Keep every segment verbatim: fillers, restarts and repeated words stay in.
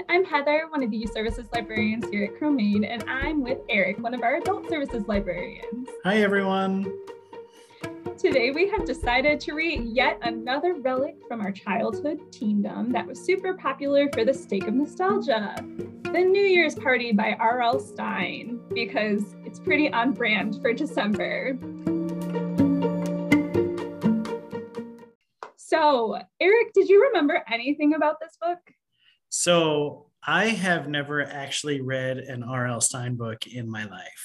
I'm Heather, one of the youth services librarians here at Crow-Main, and I'm with Eric, one of our adult services librarians. Hi, everyone. Today we have decided to read yet another relic from our childhood teendom that was super popular for the sake of nostalgia, The New Year's Party by R L Stine, because it's pretty on brand for December. So, Eric, did you remember anything about this book? So I have never actually read an R L Stine book in my life.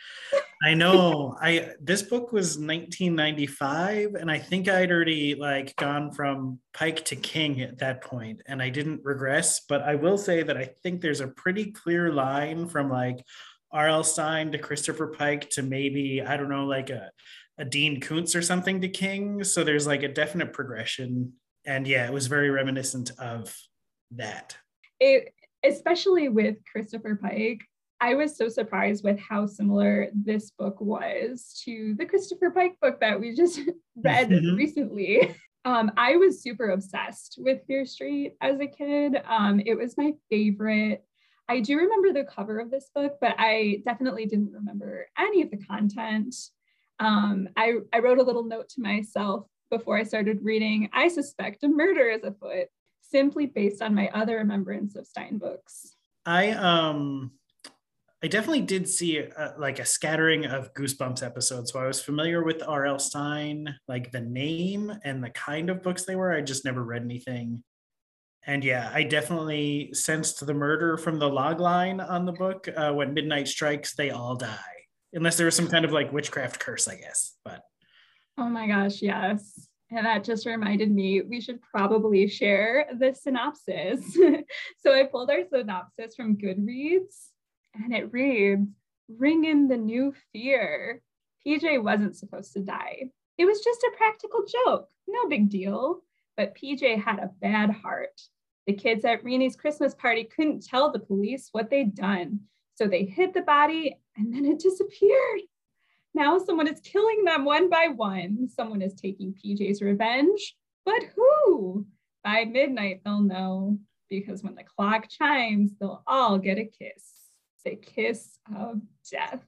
I know I this book was nineteen ninety-five, and I think I'd already like gone from Pike to King at that point, and I didn't regress. But I will say that I think there's a pretty clear line from like R L Stine to Christopher Pike to maybe, I don't know, like a, a Dean Koontz or something to King. So there's like a definite progression. And yeah, it was very reminiscent of that. It, especially with Christopher Pike, I was so surprised with how similar this book was to the Christopher Pike book that we just read mm-hmm. recently. Um, I was super obsessed with Fear Street as a kid. Um, it was my favorite. I do remember the cover of this book, but I definitely didn't remember any of the content. Um, I, I wrote a little note to myself before I started reading, I suspect a murder is afoot, simply based on my other remembrance of Stine books. I um I definitely did see a, like a scattering of Goosebumps episodes, so I was familiar with R L Stine, like the name and the kind of books they were. I just never read anything. And yeah, I definitely sensed the murder from the log line on the book. Uh, when midnight strikes, they all die, unless there was some kind of like witchcraft curse, I guess. But oh my gosh, yes. And that just reminded me, we should probably share the synopsis. So I pulled our synopsis from Goodreads, and it reads, "Ring in the new fear. P J wasn't supposed to die. It was just a practical joke, no big deal. But P J had a bad heart. The kids at Reenie's Christmas party couldn't tell the police what they'd done, so they hid the body and then it disappeared. Now someone is killing them one by one. Someone is taking P J's revenge, but who? By midnight they'll know, because when the clock chimes, they'll all get a kiss. The kiss of death."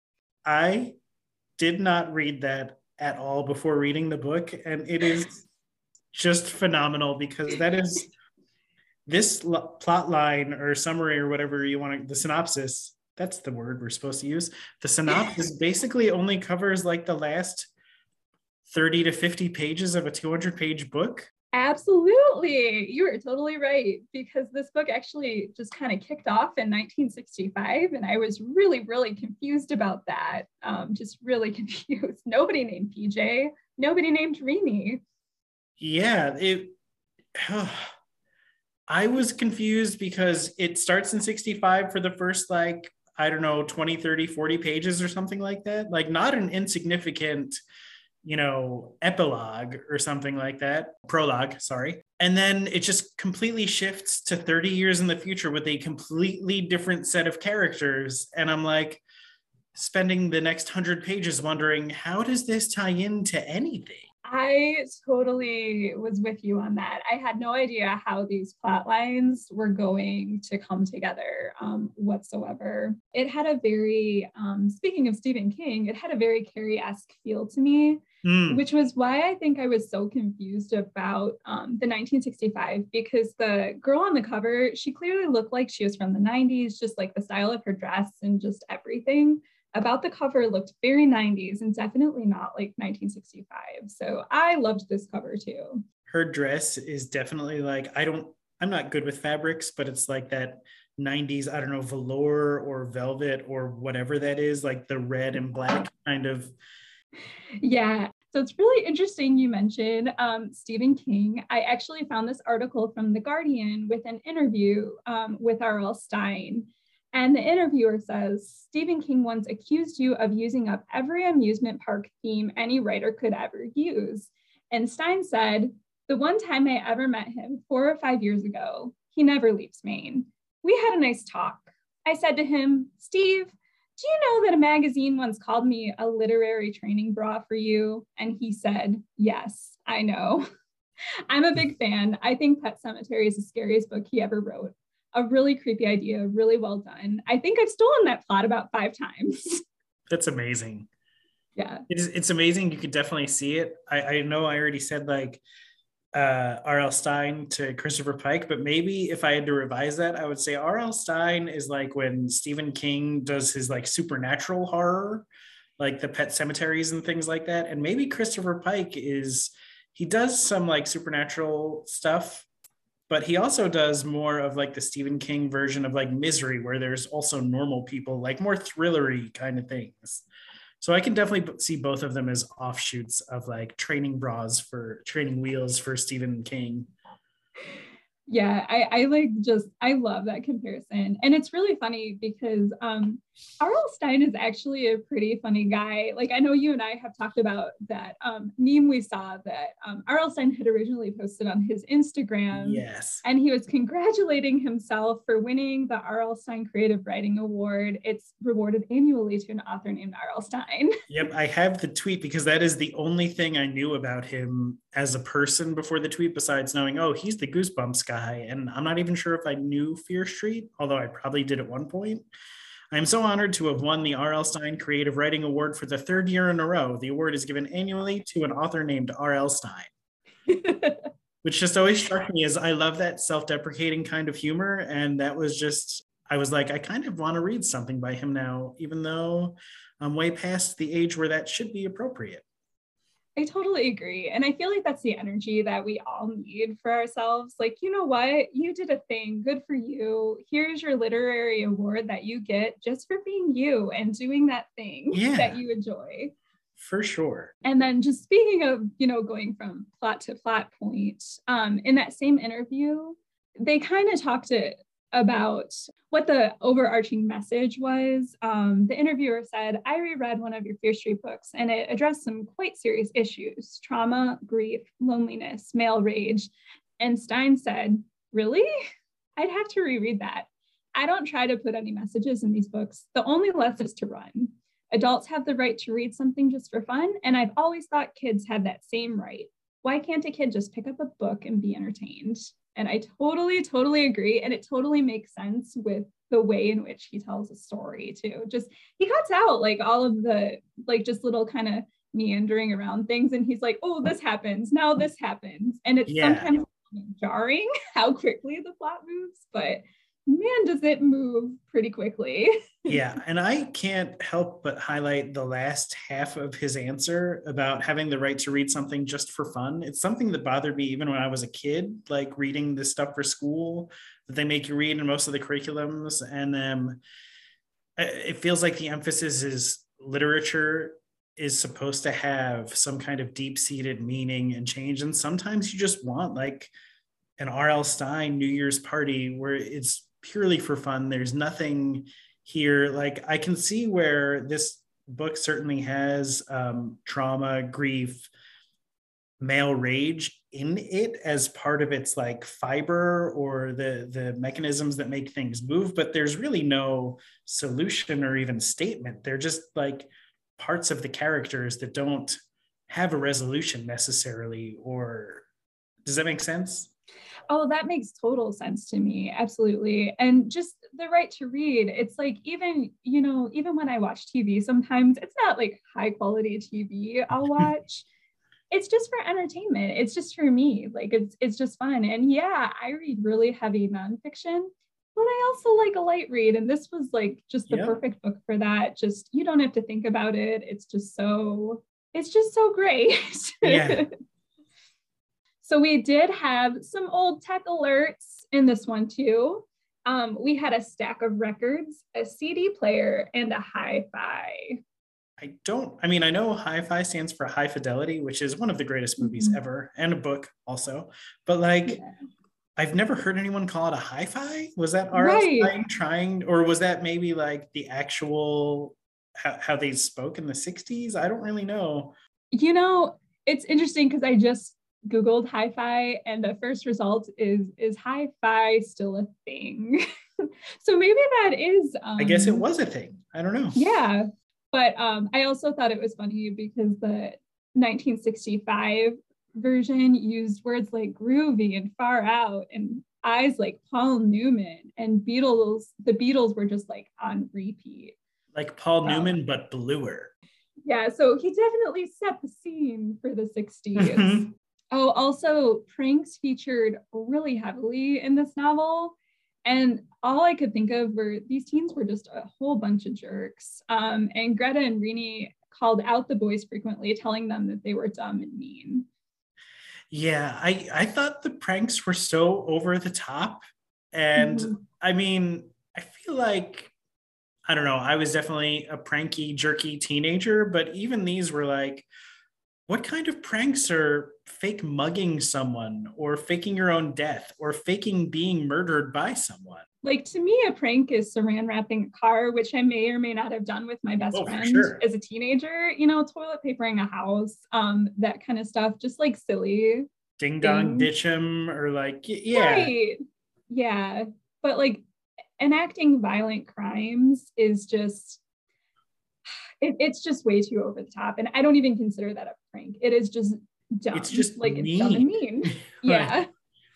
I did not read that at all before reading the book, and it is just phenomenal because that is this l- plot line or summary or whatever you want to, the synopsis, that's the word we're supposed to use. The synopsis basically only covers like the last thirty to fifty pages of a two hundred page book. Absolutely. You are totally right, because this book actually just kind of kicked off in nineteen sixty-five, and I was really, really confused about that. Um, just really confused. Nobody named P J. Nobody named Reenie. Yeah, it. Oh, I was confused because it starts in sixty-five for the first, like, I don't know, twenty, thirty, forty pages or something like that. Like, not an insignificant, you know, epilogue or something like that. Prologue, sorry. And then it just completely shifts to thirty years in the future with a completely different set of characters. And I'm like spending the next hundred pages wondering, how does this tie into anything? I totally was with you on that. I had no idea how these plot lines were going to come together um, whatsoever. It had a very, um, speaking of Stephen King, it had a very Carrie-esque feel to me, mm. which was why I think I was so confused about um, the nineteen sixty-five, because the girl on the cover, she clearly looked like she was from the nineties, just like the style of her dress and just everything about the cover looked very nineties and definitely not like nineteen sixty-five. So I loved this cover too. Her dress is definitely like, I don't, I'm not good with fabrics, but it's like that nineties, I don't know, velour or velvet or whatever that is, like the red and black kind of. Yeah. So it's really interesting you mentioned um, Stephen King. I actually found this article from The Guardian with an interview um, with R L Stine. And the interviewer says, "Stephen King once accused you of using up every amusement park theme any writer could ever use." And Stine said, "The one time I ever met him four or five years ago, he never leaves Maine. We had a nice talk. I said to him, 'Steve, do you know that a magazine once called me a literary training bra for you?' And he said, 'Yes, I know.' I'm a big fan. I think Pet Sematary is the scariest book he ever wrote. a really creepy idea, really well done. I think I've stolen that plot about five times. That's amazing. Yeah. It is, it's amazing. You could definitely see it. I, I know I already said like uh, R L. Stine to Christopher Pike, but maybe if I had to revise that, I would say R L. Stine is like when Stephen King does his like supernatural horror, like the Pet Cemeteries and things like that. And maybe Christopher Pike is, he does some like supernatural stuff, but he also does more of like the Stephen King version of like Misery, where there's also normal people, like more thrillery kind of things. So I can definitely see both of them as offshoots of like training bras for training wheels for Stephen King. Yeah, I, I like just, I love that comparison. And it's really funny because um, R L. Stine is actually a pretty funny guy. Like I know you and I have talked about that um, meme we saw that um, R L. Stine had originally posted on his Instagram. Yes. And he was congratulating himself for winning the R L. Stine Creative Writing Award. It's rewarded annually to an author named R L. Stine. Yep, I have the tweet because that is the only thing I knew about him as a person before the tweet, besides knowing, oh, he's the Goosebumps guy. And I'm not even sure if I knew Fear Street, although I probably did at one point. I am so honored to have won the R L. Stine Creative Writing Award for the third year in a row. The award is given annually to an author named R L. Stine. Which just always struck me as I love that self-deprecating kind of humor. And that was just, I was like, I kind of want to read something by him now, even though I'm way past the age where that should be appropriate. I totally agree. And I feel like that's the energy that we all need for ourselves. Like, you know what? You did a thing. Good for you. Here's your literary award that you get just for being you and doing that thing yeah. that you enjoy. For sure. And then just speaking of, you know, going from plot to plot point, um, in that same interview, they kind of talked to, about what the overarching message was. Um, the interviewer said, I reread one of your Fear Street books and it addressed some quite serious issues: trauma, grief, loneliness, male rage. And Stine said, really? I'd have to reread that. I don't try to put any messages in these books. The only lesson is to run. Adults have the right to read something just for fun, and I've always thought kids had that same right. Why can't a kid just pick up a book and be entertained? And I totally, totally agree. And it totally makes sense with the way in which he tells a story too. Just, he cuts out like all of the, like just little kind of meandering around things. And he's like, oh, this happens, now this happens. And it's yeah. sometimes jarring how quickly the plot moves, but man, does it move pretty quickly. Yeah, and I can't help but highlight the last half of his answer about having the right to read something just for fun. It's something that bothered me even when I was a kid, like reading this stuff for school that they make you read in most of the curriculums. And um, it feels like the emphasis is literature is supposed to have some kind of deep-seated meaning and change. And sometimes you just want like an R L. Stine New Year's party where it's purely for fun. There's nothing here. Like I can see where this book certainly has um, trauma, grief, male rage in it as part of its like fiber or the, the mechanisms that make things move, but there's really no solution or even statement. They're just like parts of the characters that don't have a resolution necessarily. Or does that make sense? Oh, that makes total sense to me. Absolutely. And just the right to read. It's like, even, you know, even when I watch T V, sometimes it's not like high quality T V I'll watch. It's just for entertainment. It's just for me. Like it's, it's just fun. And yeah, I read really heavy nonfiction, but I also like a light read. And this was like just the yep. perfect book for that. Just, you don't have to think about it. It's just so, it's just so great. Yeah. So we did have some old tech alerts in this one too. Um, we had a stack of records, a C D player, and a hi-fi. I don't, I mean, I know hi-fi stands for High Fidelity, which is one of the greatest movies mm-hmm. ever, and a book also. But like, yeah. I've never heard anyone call it a hi-fi. Was that R L. Stine right. trying, or was that maybe like the actual, how, how they spoke in the sixties? I don't really know. You know, it's interesting because I just Googled hi-fi and the first result is, is hi-fi still a thing? So maybe that is. Um, I guess it was a thing. I don't know. Yeah. But um, I also thought it was funny because the nineteen sixty-five version used words like groovy and far out. And eyes like Paul Newman, and Beatles, the Beatles were just like on repeat. Like Paul Um, Newman, but bluer. Yeah, so he definitely set the scene for the sixties. Oh, also, pranks featured really heavily in this novel. And all I could think of were these teens were just a whole bunch of jerks. Um, and Greta and Rini called out the boys frequently, telling them that they were dumb and mean. Yeah, I, I thought the pranks were so over the top. And Mhm. I mean, I feel like, I don't know, I was definitely a pranky, jerky teenager, but even these were like, what kind of pranks are fake mugging someone or faking your own death or faking being murdered by someone? Like, to me, a prank is saran wrapping a car, which I may or may not have done with my best Oh, for friend sure. as a teenager, you know, toilet papering a house, um, that kind of stuff, just like silly Ding dong things. ditch him, or like, y- yeah. Right. Yeah. But like enacting violent crimes is just, it, it's just way too over the top. And I don't even consider that a prank. It is just dumb. It's just like it's dumb and mean. Yeah.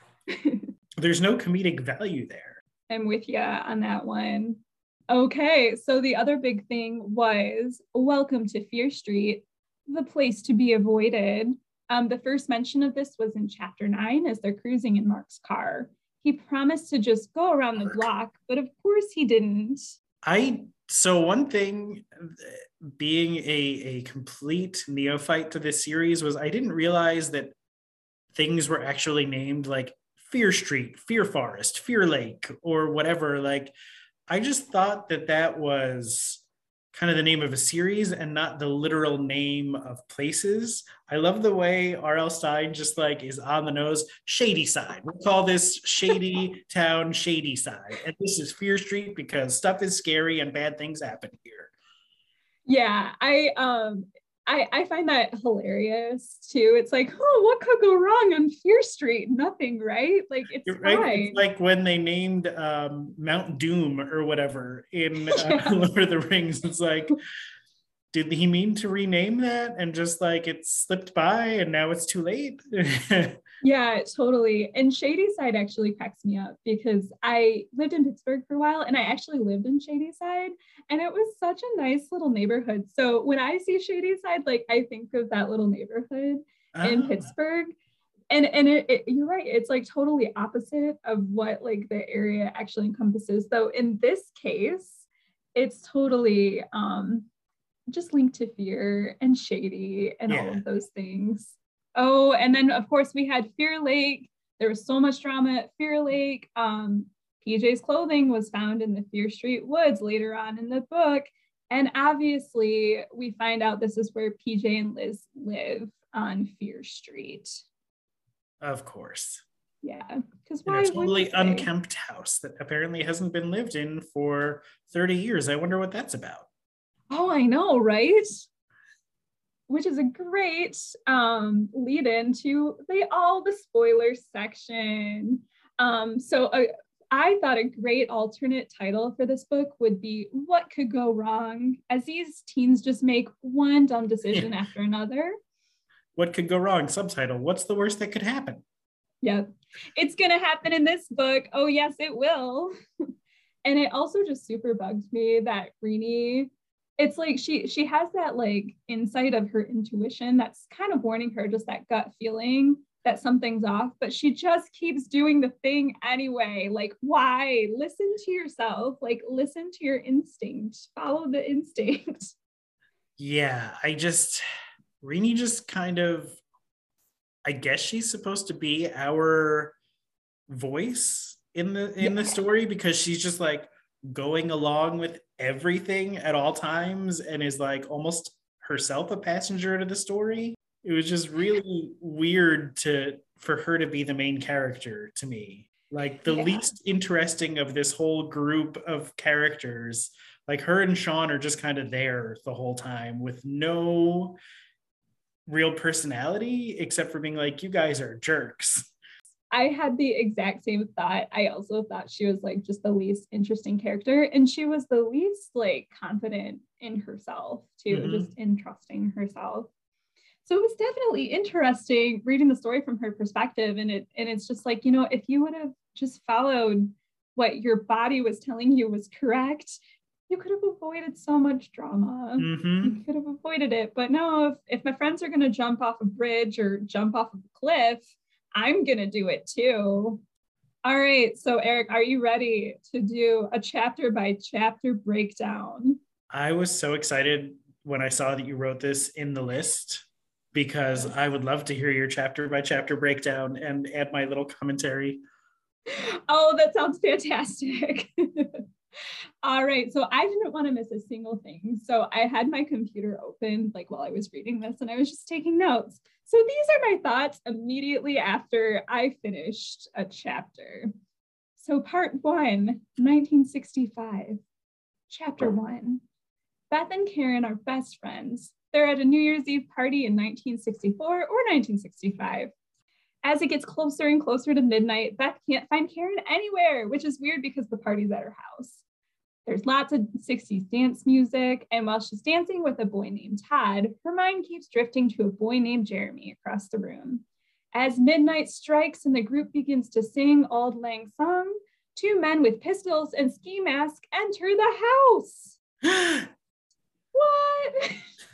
There's no comedic value there. I'm with you on that one. Okay, so the other big thing was Welcome to Fear Street, the place to be avoided. Um, the first mention of this was in chapter nine as they're cruising in Mark's car. He promised to just go around the block, but of course he didn't. I so one thing, being a, a complete neophyte to this series, was I didn't realize that things were actually named like Fear Street, Fear Forest, Fear Lake, or whatever. Like, I just thought that that was kind of the name of a series and not the literal name of places. I love the way R L. Stine just like is on the nose. Shady Side. We'll call this Shady Town, Shady Side. And this is Fear Street because stuff is scary and bad things happen here. Yeah, I um I, I find that hilarious too. It's like, oh, what could go wrong on Fear Street? Nothing, right? Like, it's You're right. fine. It's like when they named um, Mount Doom or whatever in uh, Yeah. Lord of the Rings. It's like, did he mean to rename that and just like it slipped by and now it's too late? Yeah, totally. And Shady Side actually cracks me up because I lived in Pittsburgh for a while and I actually lived in Shady Side and it was such a nice little neighborhood. So when I see Shady Side, like I think of that little neighborhood in Ah. Pittsburgh. And and it, it, you're right, it's like totally opposite of what like the area actually encompasses. Though in this case, it's totally um just linked to fear and shady and Yeah. all of those things. Oh, and then of course we had Fear Lake. There was so much drama at Fear Lake. Um, P J's clothing was found in the Fear Street woods later on in the book. And obviously we find out this is where P J and Liz live on Fear Street. Of course. Yeah, because In why? a totally wouldn't they? unkempt house that apparently hasn't been lived in for thirty years. I wonder what that's about. Oh, I know, right? Which is a great um, lead into the all the spoilers section. Um, so uh, I thought a great alternate title for this book would be What Could Go Wrong? As these teens just make one dumb decision Yeah. after another. What could go wrong? Subtitle. What's the worst that could happen? Yeah, it's gonna happen in this book. Oh yes, it will. And it also just super bugs me that Rini, it's like she she has that like insight of her intuition that's kind of warning her, just that gut feeling that something's off, but she just keeps doing the thing anyway. Like, why? Listen to yourself, like listen to your instinct, follow the instinct. Yeah, I just Rini just kind of, I guess she's supposed to be our voice in the in Yeah. the story because she's just like going along with everything at all times and is like almost herself a passenger to the story. It was just really weird to for her to be the main character to me. Like the Yeah. least interesting of this whole group of characters. Like her and Sean are just kind of there the whole time with no real personality except for being like, you guys are jerks. I had the exact same thought. I also thought she was like just the least interesting character, and she was the least like confident in herself too, Mhm. just in trusting herself. So it was definitely interesting reading the story from her perspective, and it and it's just like, you know, if you would have just followed what your body was telling you was correct, you could have avoided so much drama. Mm-hmm. You could have avoided it. But no, if, if my friends are going to jump off a bridge or jump off of a cliff, I'm going to do it too. All right. So Eric, are you ready to do a chapter by chapter breakdown? I was so excited when I saw that you wrote this in the list, because I would love to hear your chapter by chapter breakdown and add my little commentary. Oh, that sounds fantastic. All right. So I didn't want to miss a single thing. So I had my computer open like while I was reading this, and I was just taking notes. So these are my thoughts immediately after I finished a chapter. So part one, nineteen sixty-five, chapter one. Beth and Karen are best friends. They're at a New Year's Eve party in nineteen sixty-four or nineteen sixty-five. As it gets closer and closer to midnight, Beth can't find Karen anywhere, which is weird because the party's at her house. There's lots of sixties dance music, and while she's dancing with a boy named Todd, her mind keeps drifting to a boy named Jeremy across the room. As midnight strikes and the group begins to sing Auld Lang Syne, two men with pistols and ski masks enter the house. What?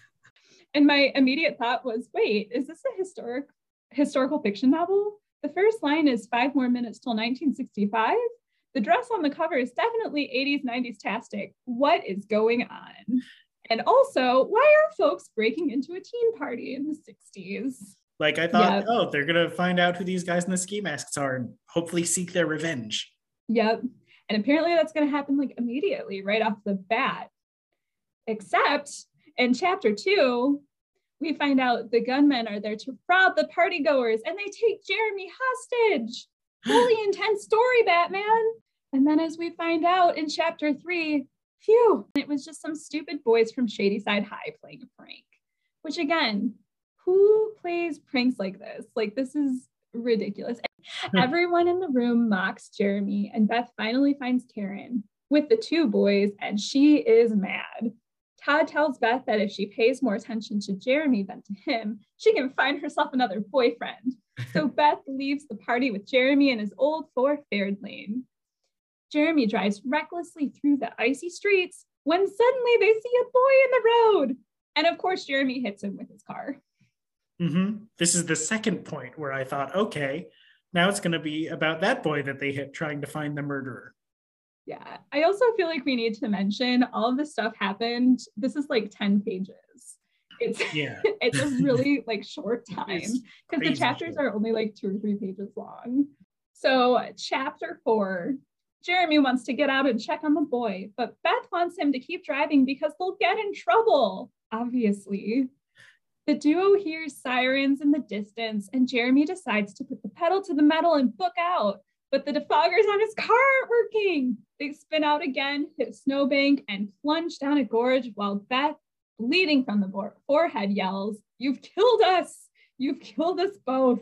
And my immediate thought was, wait, is this a historic historical fiction novel? The first line is five more minutes till nineteen sixty-five. The dress on the cover is definitely eighties, nineties tastic. What is going on? And also, why are folks breaking into a teen party in the sixties? Like, I thought, Yep. oh, they're going to find out who these guys in the ski masks are and hopefully seek their revenge. Yep. And apparently that's going to happen like immediately right off the bat. Except in chapter two, we find out the gunmen are there to rob the partygoers and they take Jeremy hostage. Fully intense story, Batman. And then as we find out in chapter three, phew, it was just some stupid boys from Shadyside High playing a prank. Which again, who plays pranks like this? Like, this is ridiculous. Everyone in the room mocks Jeremy, and Beth finally finds Karen with the two boys, and she is mad. Todd tells Beth that if she pays more attention to Jeremy than to him, she can find herself another boyfriend. So Beth leaves the party with Jeremy in his old Ford Fairlane. Jeremy drives recklessly through the icy streets when suddenly they see a boy in the road. And of course, Jeremy hits him with his car. Mm-hmm. This is the second point where I thought, okay, now it's going to be about that boy that they hit trying to find the murderer. Yeah, I also feel like we need to mention all of this stuff happened. This is like ten pages. It's yeah, it's a really like short time because the chapters short. are only like two or three pages long. So chapter four, Jeremy wants to get out and check on the boy, but Beth wants him to keep driving because they'll get in trouble, obviously. The duo hears sirens in the distance and Jeremy decides to put the pedal to the metal and book out. But the defoggers on his car aren't working. They spin out again, hit a snowbank, and plunge down a gorge while Beth, bleeding from the forehead, yells, "You've killed us! You've killed us both."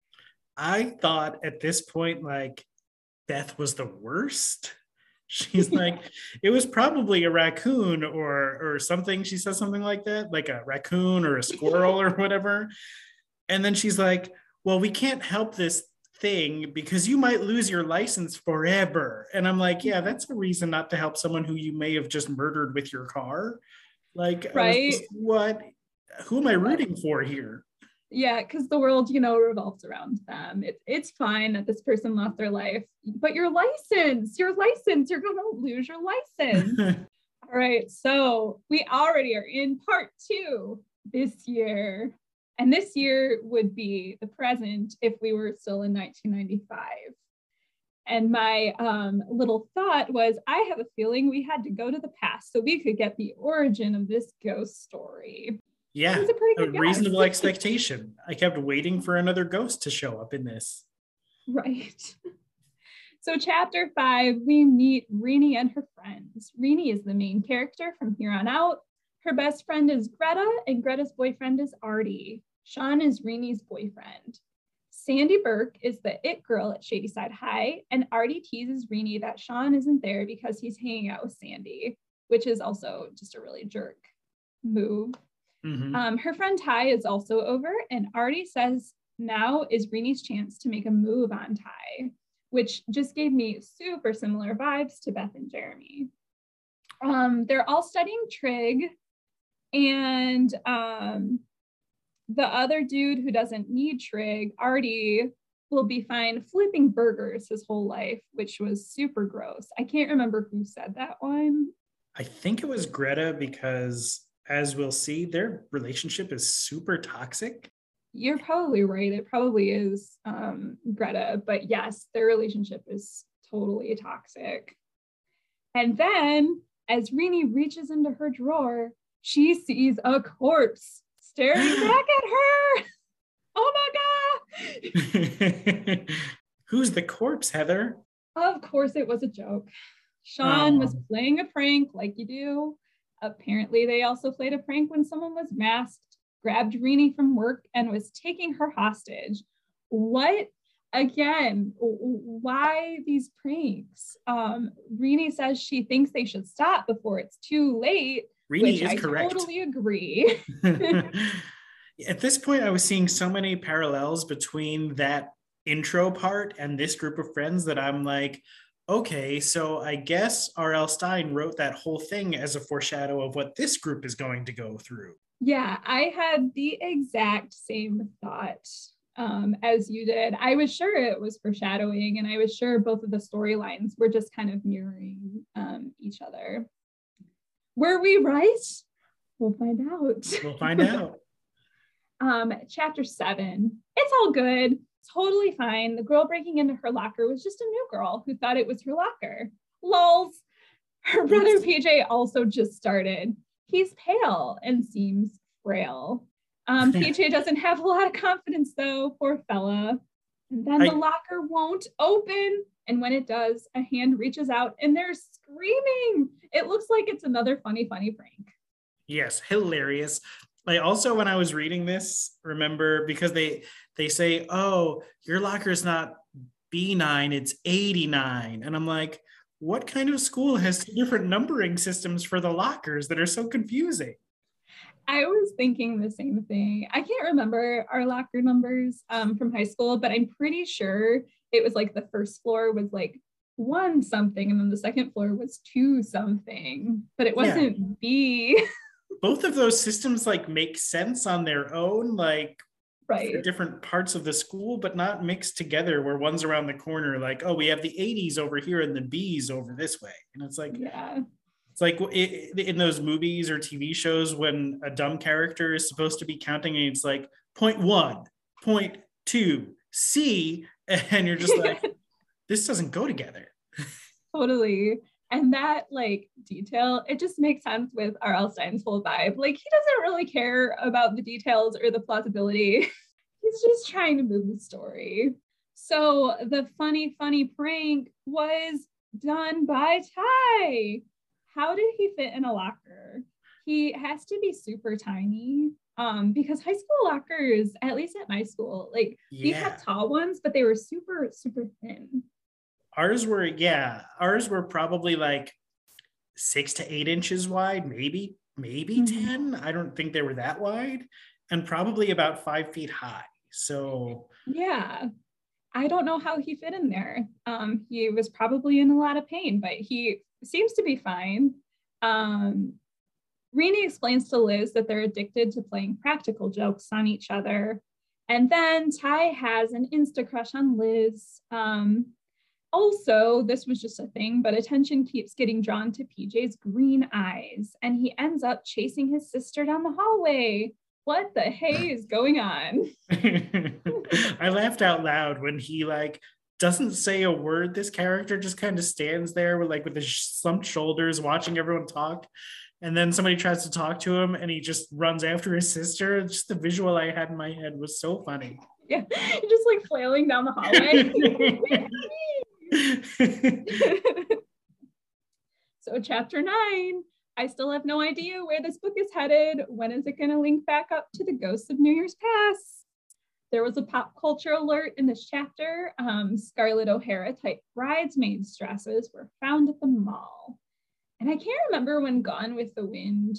I thought at this point, like, Beth was the worst. She's like, it was probably a raccoon or or something. She says something like that, like a raccoon or a squirrel or whatever. And then she's like, well, we can't help this thing because you might lose your license forever. And I'm like, yeah, that's a reason not to help someone who you may have just murdered with your car. Like, right? Just, what? Who am I rooting for here? Yeah, because the world, you know, revolves around them. It, it's fine that this person lost their life, but your license, your license, you're going to lose your license. All right, so we already are in part two this year. And this year would be the present if we were still in nineteen ninety-five. And my um, little thought was, I have a feeling we had to go to the past so we could get the origin of this ghost story. Yeah, a, pretty good a reasonable expectation. I kept waiting for another ghost to show up in this. Right. So chapter five, we meet Renee and her friends. Renee is the main character from here on out. Her best friend is Greta, and Greta's boyfriend is Artie. Sean is Renee's boyfriend. Sandy Burke is the it girl at Shadyside High, and Artie teases Renee that Sean isn't there because he's hanging out with Sandy, which is also just a really jerk move. Mm-hmm. Um, her friend Ty is also over, and Artie says now is Renee's chance to make a move on Ty. which just gave me super similar vibes to Beth and Jeremy. Um, they're all studying trig, and um, the other dude who doesn't need trig, Artie, will be fine flipping burgers his whole life, which was super gross. I can't remember who said that one. I think it was Greta, because as we'll see, their relationship is super toxic. You're probably right. It probably is um, Greta, but yes, their relationship is totally toxic. And then as Rini reaches into her drawer, she sees a corpse staring back at her. Oh my God. Who's the corpse, Heather? Of course it was a joke. Sean oh. was playing a prank like you do. Apparently they also played a prank when someone was masked, grabbed Rini from work, and was taking her hostage. What? Again, why these pranks? Um, Rini says she thinks they should stop before it's too late, Rini which is I correct. totally agree. At this point, I was seeing so many parallels between that intro part and this group of friends that I'm like, okay, so I guess R L. Stine wrote that whole thing as a foreshadow of what this group is going to go through. Yeah, I had the exact same thought um, as you did. I was sure it was foreshadowing, and I was sure both of the storylines were just kind of mirroring um, each other. Were we right? We'll find out. We'll find out. um, chapter seven. It's all good. Totally fine. The girl breaking into her locker was just a new girl who thought it was her locker. Lols. Her brother P J also just started. He's pale and seems frail. Um, P J doesn't have a lot of confidence though, poor fella. And then the I... locker won't open. And when it does, a hand reaches out and they're screaming. It looks like it's another funny, funny prank. Yes, hilarious. I also, when I was reading this, remember, because they they say, oh, your locker is not B nine, it's eighty-nine. And I'm like, what kind of school has different numbering systems for the lockers that are so confusing? I was thinking the same thing. I can't remember our locker numbers um, from high school, but I'm pretty sure it was like the first floor was like one something, and then the second floor was two something, but it wasn't yeah. B. Both of those systems like make sense on their own, like right. for different parts of the school, but not mixed together where one's around the corner, like, oh, we have the eighties over here and the B's over this way. And it's like, yeah. It's like in those movies or T V shows when a dumb character is supposed to be counting and it's like point one, point two, C, and you're just like, this doesn't go together. Totally. And that like detail, it just makes sense with R L. Stine's whole vibe. Like he doesn't really care about the details or the plausibility. He's just trying to move the story. So the funny, funny prank was done by Ty. How did he fit in a locker? He has to be super tiny um, because high school lockers, at least at my school, like yeah. we had tall ones, but they were super, super thin. Ours were, yeah, ours were probably like six to eight inches wide, maybe, maybe mm-hmm. ten. I don't think they were that wide, and probably about five feet high. So yeah, I don't know how he fit in there. Um, he was probably in a lot of pain, but he seems to be fine. Um, Rini explains to Liz that they're addicted to playing practical jokes on each other. And then Ty has an Insta crush on Liz. Um, also, this was just a thing, but attention keeps getting drawn to P J's green eyes, and he ends up chasing his sister down the hallway. What the hey is going on? I laughed out loud when he like doesn't say a word. This character just kind of stands there with like with his slumped shoulders watching everyone talk, and then somebody tries to talk to him and he just runs after his sister. Just the visual I had in my head was so funny. Yeah, just like flailing down the hallway. So chapter nine, I still have no idea where this book is headed. When is it going to link back up to the Ghosts of New Year's Past? There was a pop culture alert in this chapter. Um, Scarlett O'Hara type bridesmaids dresses were found at the mall. And I can't remember when Gone with the Wind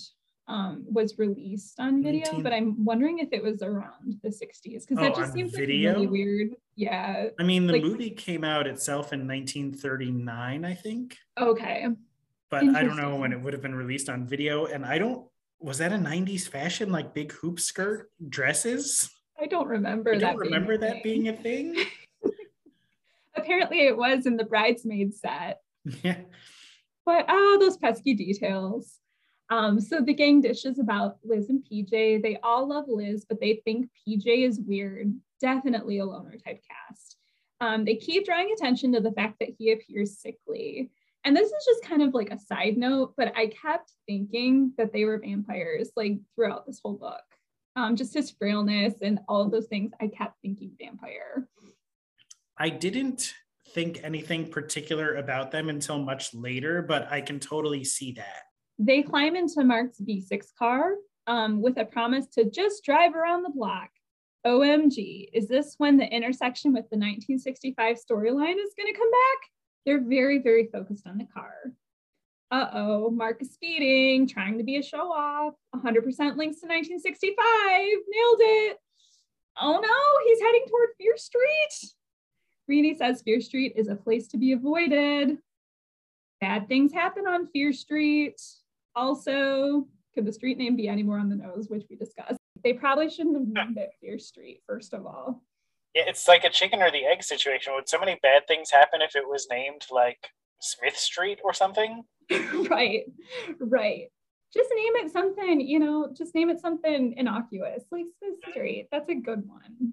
um, was released on video, nineteen but I'm wondering if it was around the sixties because Oh, that just on seems like video? really weird. Yeah. I mean, the Like, movie came out itself in nineteen thirty-nine, I think, okay. but I don't know when Interesting. it would have been released on video. And I don't, was that a nineties fashion, like big hoop skirt dresses? I don't remember I don't that being remember a that thing. being a thing. Apparently it was in the bridesmaid set. Yeah. But oh, those pesky details. Um, so the gang dishes about Liz and P J. They all love Liz, but they think P J is weird. Definitely a loner type cast. Um, they keep drawing attention to the fact that he appears sickly. And this is just kind of like a side note, but I kept thinking that they were vampires like throughout this whole book. Um, just his frailness and all of those things, I kept thinking vampire. I didn't think anything particular about them until much later, but I can totally see that. They climb into Mark's V six car um, with a promise to just drive around the block. O M G, is this when the intersection with the nineteen sixty-five storyline is going to come back? They're very, very focused on the car. Uh-oh, Mark is speeding, trying to be a show-off. one hundred percent links to nineteen sixty-five. Nailed it. Oh no, he's heading toward Fear Street. Rini says Fear Street is a place to be avoided. Bad things happen on Fear Street. Also, could the street name be any more on the nose, which we discussed? They probably shouldn't have named it Fear Street, first of all. Yeah, it's like a chicken or the egg situation. Would so many bad things happen if it was named like Smith Street or something? Right, right. Just name it something, you know, just name it something innocuous, like Smith Street. That's a good one.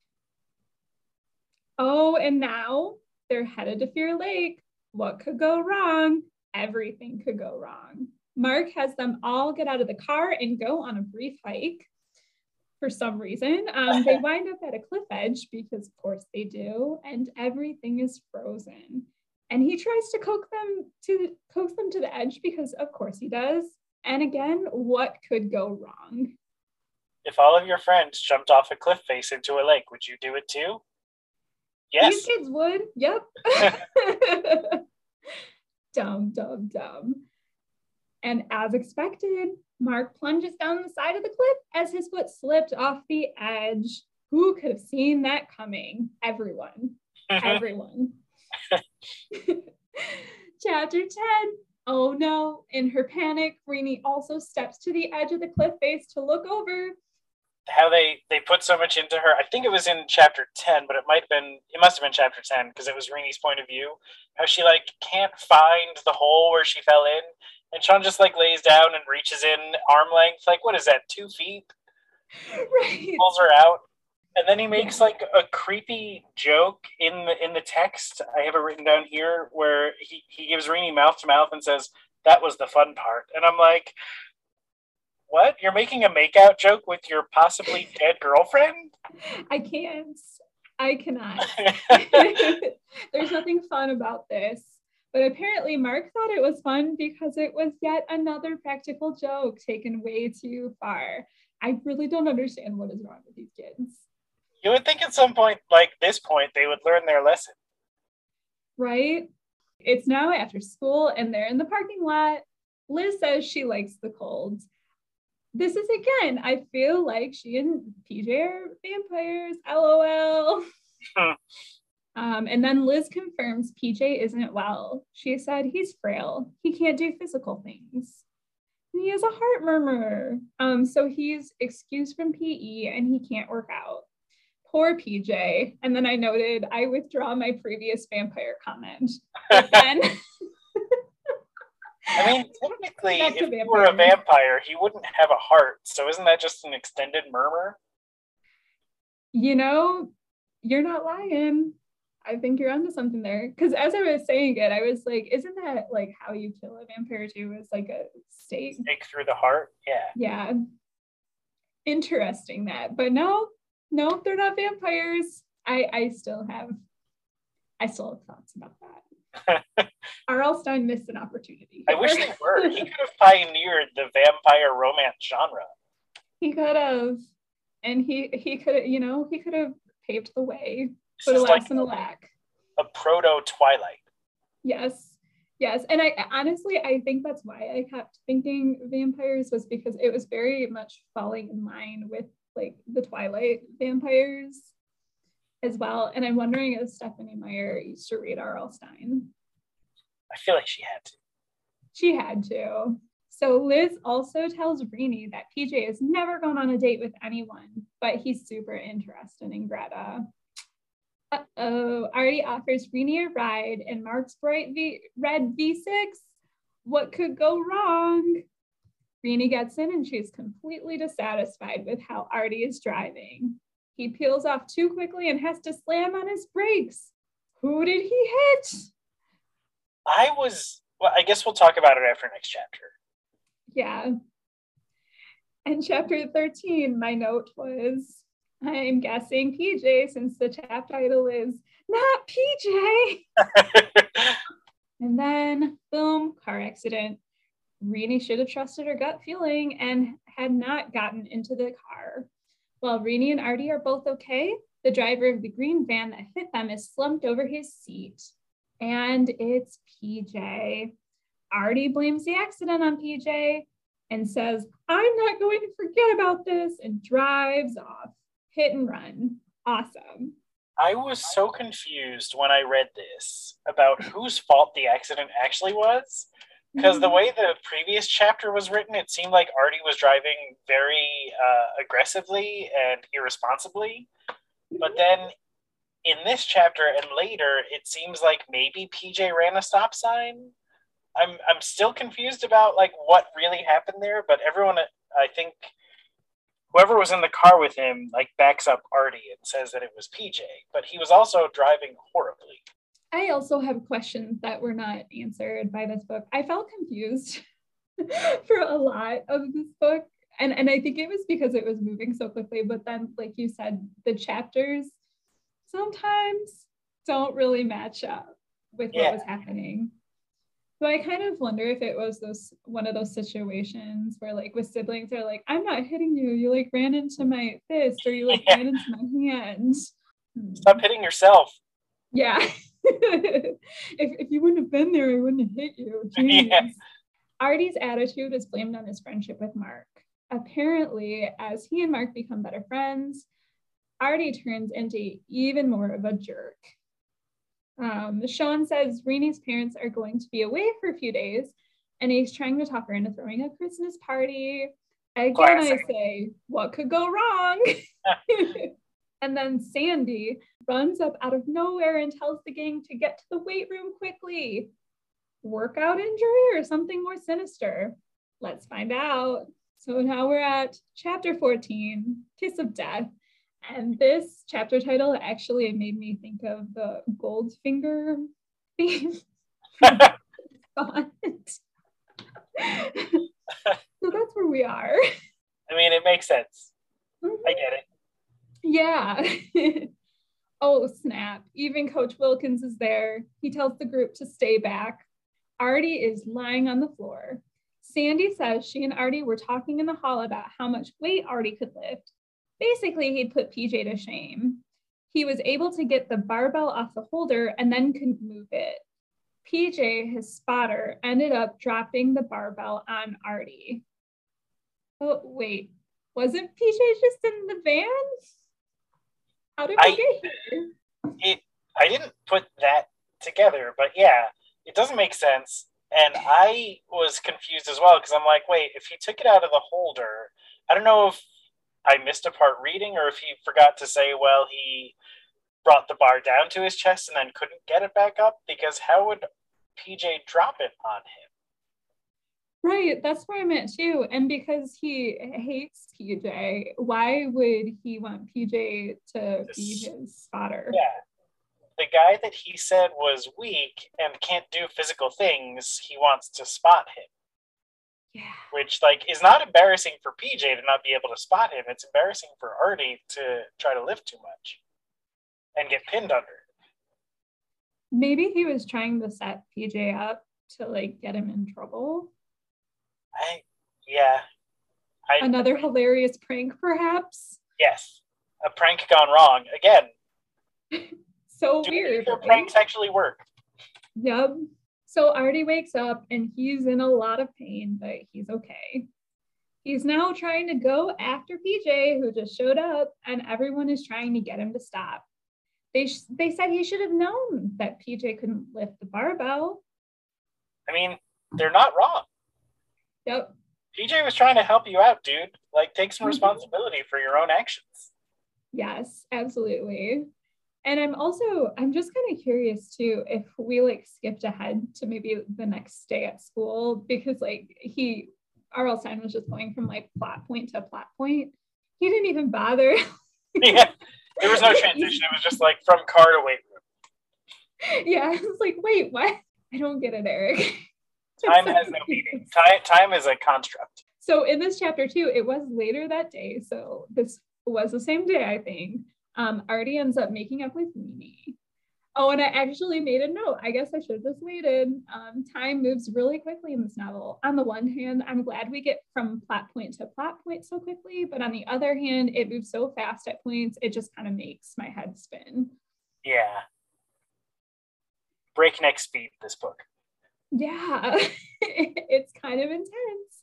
Oh, and now they're headed to Fear Lake. What could go wrong? Everything could go wrong. Mark has them all get out of the car and go on a brief hike. For some reason, um, they wind up at a cliff edge because, of course, they do, and everything is frozen. And he tries to coax them to coax them to the edge because, of course, he does. And again, what could go wrong? If all of your friends jumped off a cliff face into a lake, would you do it too? Yes. These kids would. Yep. Dumb, dumb, dumb. And as expected, Mark plunges down the side of the cliff as his foot slipped off the edge. Who could have seen that coming? Everyone. Everyone. Chapter ten. Oh no. In her panic, Rini also steps to the edge of the cliff face to look over. How they they put so much into her. I think it was in chapter ten, but it might have been, it must have been chapter ten because it was Rini's point of view. How she like can't find the hole where she fell in. And Sean just like lays down and reaches in arm length. Like, what is that, two feet? Right. Pulls her out. And then he makes Yeah. like a creepy joke in the in the text. I have it written down here where he, he gives Rini mouth to mouth and says, "That was the fun part." And I'm like, what? You're making a makeout joke with your possibly dead girlfriend? I can't. I cannot. There's nothing fun about this. But apparently Mark thought it was fun because it was yet another practical joke taken way too far. I really don't understand what is wrong with these kids. You would think at some point, like this point, they would learn their lesson. Right? It's now after school and they're in the parking lot. Liz says she likes the cold. This is again, I feel like she and P J are vampires, LOL. Hmm. Um, and then Liz confirms P J isn't well. She said he's frail. He can't do physical things. And he has a heart murmur. Um, so he's excused from P E and he can't work out. Poor P J. And then I noted, I withdraw my previous vampire comment. But then I mean, technically, Back to if he were a vampires. vampire, he wouldn't have a heart. So isn't that just an extended murmur? you know, you're not lying. I think you're onto something there. Because as I was saying it, I was like, isn't that like how you kill a vampire too? Is like a stake? Stake through the heart? Yeah. Yeah. Interesting that. But no, no, they're not vampires. I I still have I still have thoughts about that. R L. Stine missed an opportunity. I wish they were. He could have pioneered the vampire romance genre. He could have. And he he could have, you know, he could have paved the way. This But is alas like and alack. a proto Twilight. Yes. Yes, and I honestly, I think that's why I kept thinking vampires, was because it was very much falling in line with like the Twilight vampires as well. And I'm wondering if Stephenie Meyer used to read R L. Stine. I feel like she had to. She had to. So Liz also tells Renee that P J has never gone on a date with anyone, but he's super interested in Greta. Uh-oh, Artie offers Renee a ride in Mark's bright v- red V six. What could go wrong? Renee gets in and she's completely dissatisfied with how Artie is driving. He peels off too quickly and has to slam on his brakes. Who did he hit? I was, well, I guess we'll talk about it after next chapter. Yeah. And chapter thirteen, my note was, I'm guessing P J, since the chapter title is Not P J. And then, boom, car accident. Renee should have trusted her gut feeling and had not gotten into the car. While Renee and Artie are both okay, the driver of the green van that hit them is slumped over his seat. And it's P J. Artie blames the accident on P J and says, I'm not going to forget about this, and drives off. Hit and run. Awesome. I was so confused when I read this about whose fault the accident actually was. Because the way the previous chapter was written, it seemed like Artie was driving very uh, aggressively and irresponsibly. But then in this chapter and later, it seems like maybe P J ran a stop sign. I'm I'm still confused about like what really happened there, but everyone, I think, whoever was in the car with him, like backs up Artie and says that it was P J, but he was also driving horribly. I also have questions that were not answered by this book. I felt confused for a lot of this book. And, and I think it was because it was moving so quickly. But then, like you said, the chapters sometimes don't really match up with Yeah. what was happening. So I kind of wonder if it was those one of those situations where, like, with siblings, they're like, I'm not hitting you. You, like, ran into my fist, or you, like, Yeah. ran into my hand. Stop hitting yourself. Yeah. if, if you wouldn't have been there, I wouldn't have hit you. Jeez. Yeah. Artie's attitude is blamed on his friendship with Mark. Apparently, as he and Mark become better friends, Artie turns into even more of a jerk. Um, Sean says Renee's parents are going to be away for a few days, and he's trying to talk her into throwing a Christmas party. Again, Classic. I say, what could go wrong? And then Sandy runs up out of nowhere and tells the gang to get to the weight room quickly. Workout injury or something more sinister? Let's find out. So now we're at chapter fourteen, Kiss of Death. And this chapter title actually made me think of the Goldfinger theme. So that's where we are. I mean, it makes sense. Mm-hmm. I get it. Yeah. Oh, snap. Even Coach Wilkins is there. He tells the group to stay back. Artie is lying on the floor. Sandy says she and Artie were talking in the hall about how much weight Artie could lift. Basically, he'd put P J to shame. He was able to get the barbell off the holder and then couldn't move it. P J, his spotter, ended up dropping the barbell on Artie. Oh, wait. Wasn't P J just in the van? How did we I, get here? It, I didn't put that together, but yeah, it doesn't make sense. And I was confused as well, because I'm like, wait, if he took it out of the holder, I don't know if I missed a part reading or if he forgot to say, well, he brought the bar down to his chest and then couldn't get it back up, because how would P J drop it on him? Right, that's where I'm at too. And because he hates P J, why would he want P J to be his spotter? Yeah. The guy that he said was weak and can't do physical things, he wants to spot him. Yeah. Which, like, is not embarrassing for P J to not be able to spot him. It's embarrassing for Artie to try to lift too much and get pinned under. Maybe he was trying to set P J up to, like, get him in trouble. I, yeah. I, Another hilarious prank, perhaps? Yes. A prank gone wrong. Again. So Do weird. Do right? pranks actually work? Yep. So Artie wakes up and he's in a lot of pain, but he's okay. He's now trying to go after P J, who just showed up, and everyone is trying to get him to stop. They sh- they said he should have known that P J couldn't lift the barbell. I mean, they're not wrong. Yep. P J was trying to help you out, dude. Like, take some responsibility for your own actions. Yes, absolutely. And I'm also, I'm just kind of curious too, if we like skipped ahead to maybe the next day at school, because like he, R L. Stine was just going from like plot point to plot point. He didn't even bother. Yeah, there was no transition. It was just like from car to weight room. Yeah, I was like, wait, what? I don't get it, Eric. Time has no meaning. Time, time is a construct. So in this chapter too, it was later that day. So this was the same day, I think. Um, Artie ends up making up with Mimi. Oh, and I actually made a note. I guess I should have just waited. Um, time moves really quickly in this novel. On the one hand, I'm glad we get from plot point to plot point so quickly, but on the other hand, it moves so fast at points, it just kind of makes my head spin. Yeah. Breakneck speed, this book. Yeah, it's kind of intense.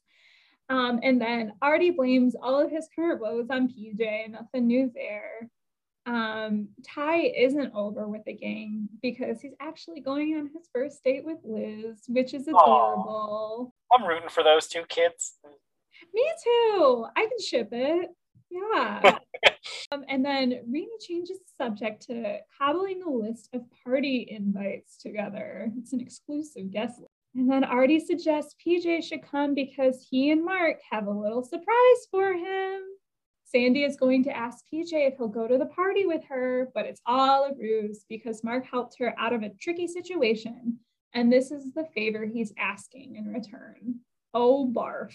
Um, and then Artie blames all of his current woes on P J, nothing new there. Um, Ty isn't over with the gang because he's actually going on his first date with Liz, which is adorable. Aww. I'm rooting for those two kids. Me too. I can ship it. Yeah. um, and then Renee changes the subject to cobbling a list of party invites together. It's an exclusive guest list. And then Artie suggests P J should come because he and Mark have a little surprise for him. Sandy is going to ask P J if he'll go to the party with her, but it's all a ruse because Mark helped her out of a tricky situation. And this is the favor he's asking in return. Oh, barf.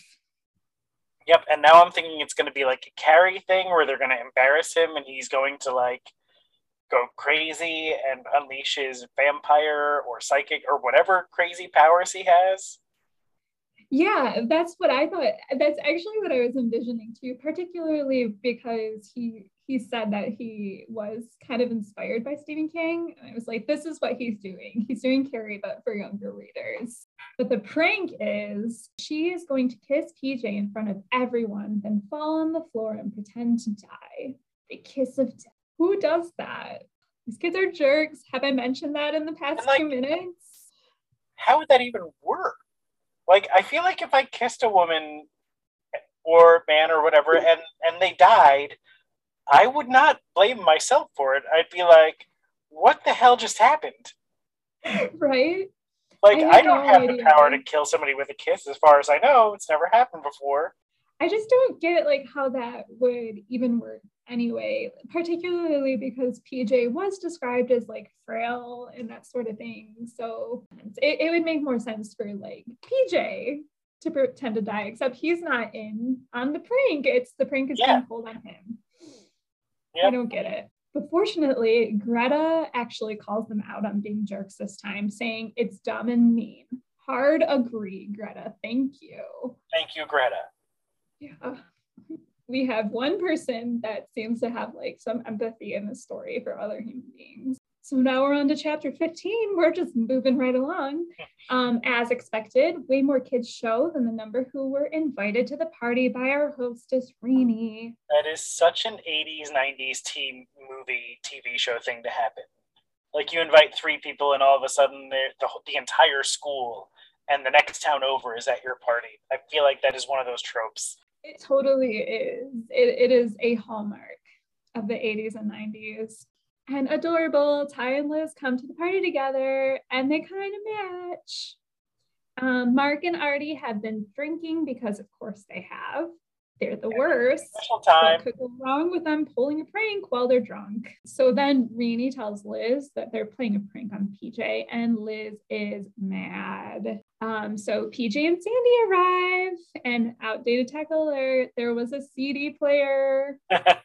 Yep, and now I'm thinking it's going to be like a Carrie thing where they're going to embarrass him and he's going to like go crazy and unleash his vampire or psychic or whatever crazy powers he has. Yeah, that's what I thought. That's actually what I was envisioning too, particularly because he he said that he was kind of inspired by Stephen King. And I was like, this is what he's doing. He's doing Carrie, but for younger readers. But the prank is she is going to kiss P J in front of everyone, then fall on the floor and pretend to die. A kiss of death. Who does that? These kids are jerks. Have I mentioned that in the past like, two minutes? How would that even work? Like, I feel like if I kissed a woman or man or whatever and, and they died, I would not blame myself for it. I'd be like, what the hell just happened? Right? Like, I, I don't no have idea. the power to kill somebody with a kiss as far as I know. It's never happened before. I just don't get like how that would even work anyway, particularly because P J was described as like frail and that sort of thing. So it, it would make more sense for like P J to pretend to die, except he's not in on the prank. It's the prank is yeah. being pulled on him. Yep. I don't get it. But fortunately, Greta actually calls them out on being jerks this time, saying it's dumb and mean. Hard agree, Greta. Thank you. Thank you, Greta. Yeah. We have one person that seems to have like some empathy in the story for other human beings. So now we're on to chapter fifteen. We're just moving right along. Um, as expected, way more kids show than the number who were invited to the party by our hostess, Renee. That is such an eighties, nineties teen movie, T V show thing to happen. Like you invite three people and all of a sudden the, the entire school and the next town over is at your party. I feel like that is one of those tropes. It totally is. It, it is a hallmark of the eighties and nineties. And adorable, Ty and Liz come to the party together and they kind of match. Um, Mark and Artie have been drinking because of course they have. They're the worst. Time. What could go wrong with them pulling a prank while they're drunk? So then Renee tells Liz that they're playing a prank on P J and Liz is mad. Um, so P J and Sandy arrive and outdated tech alert. There was a C D player.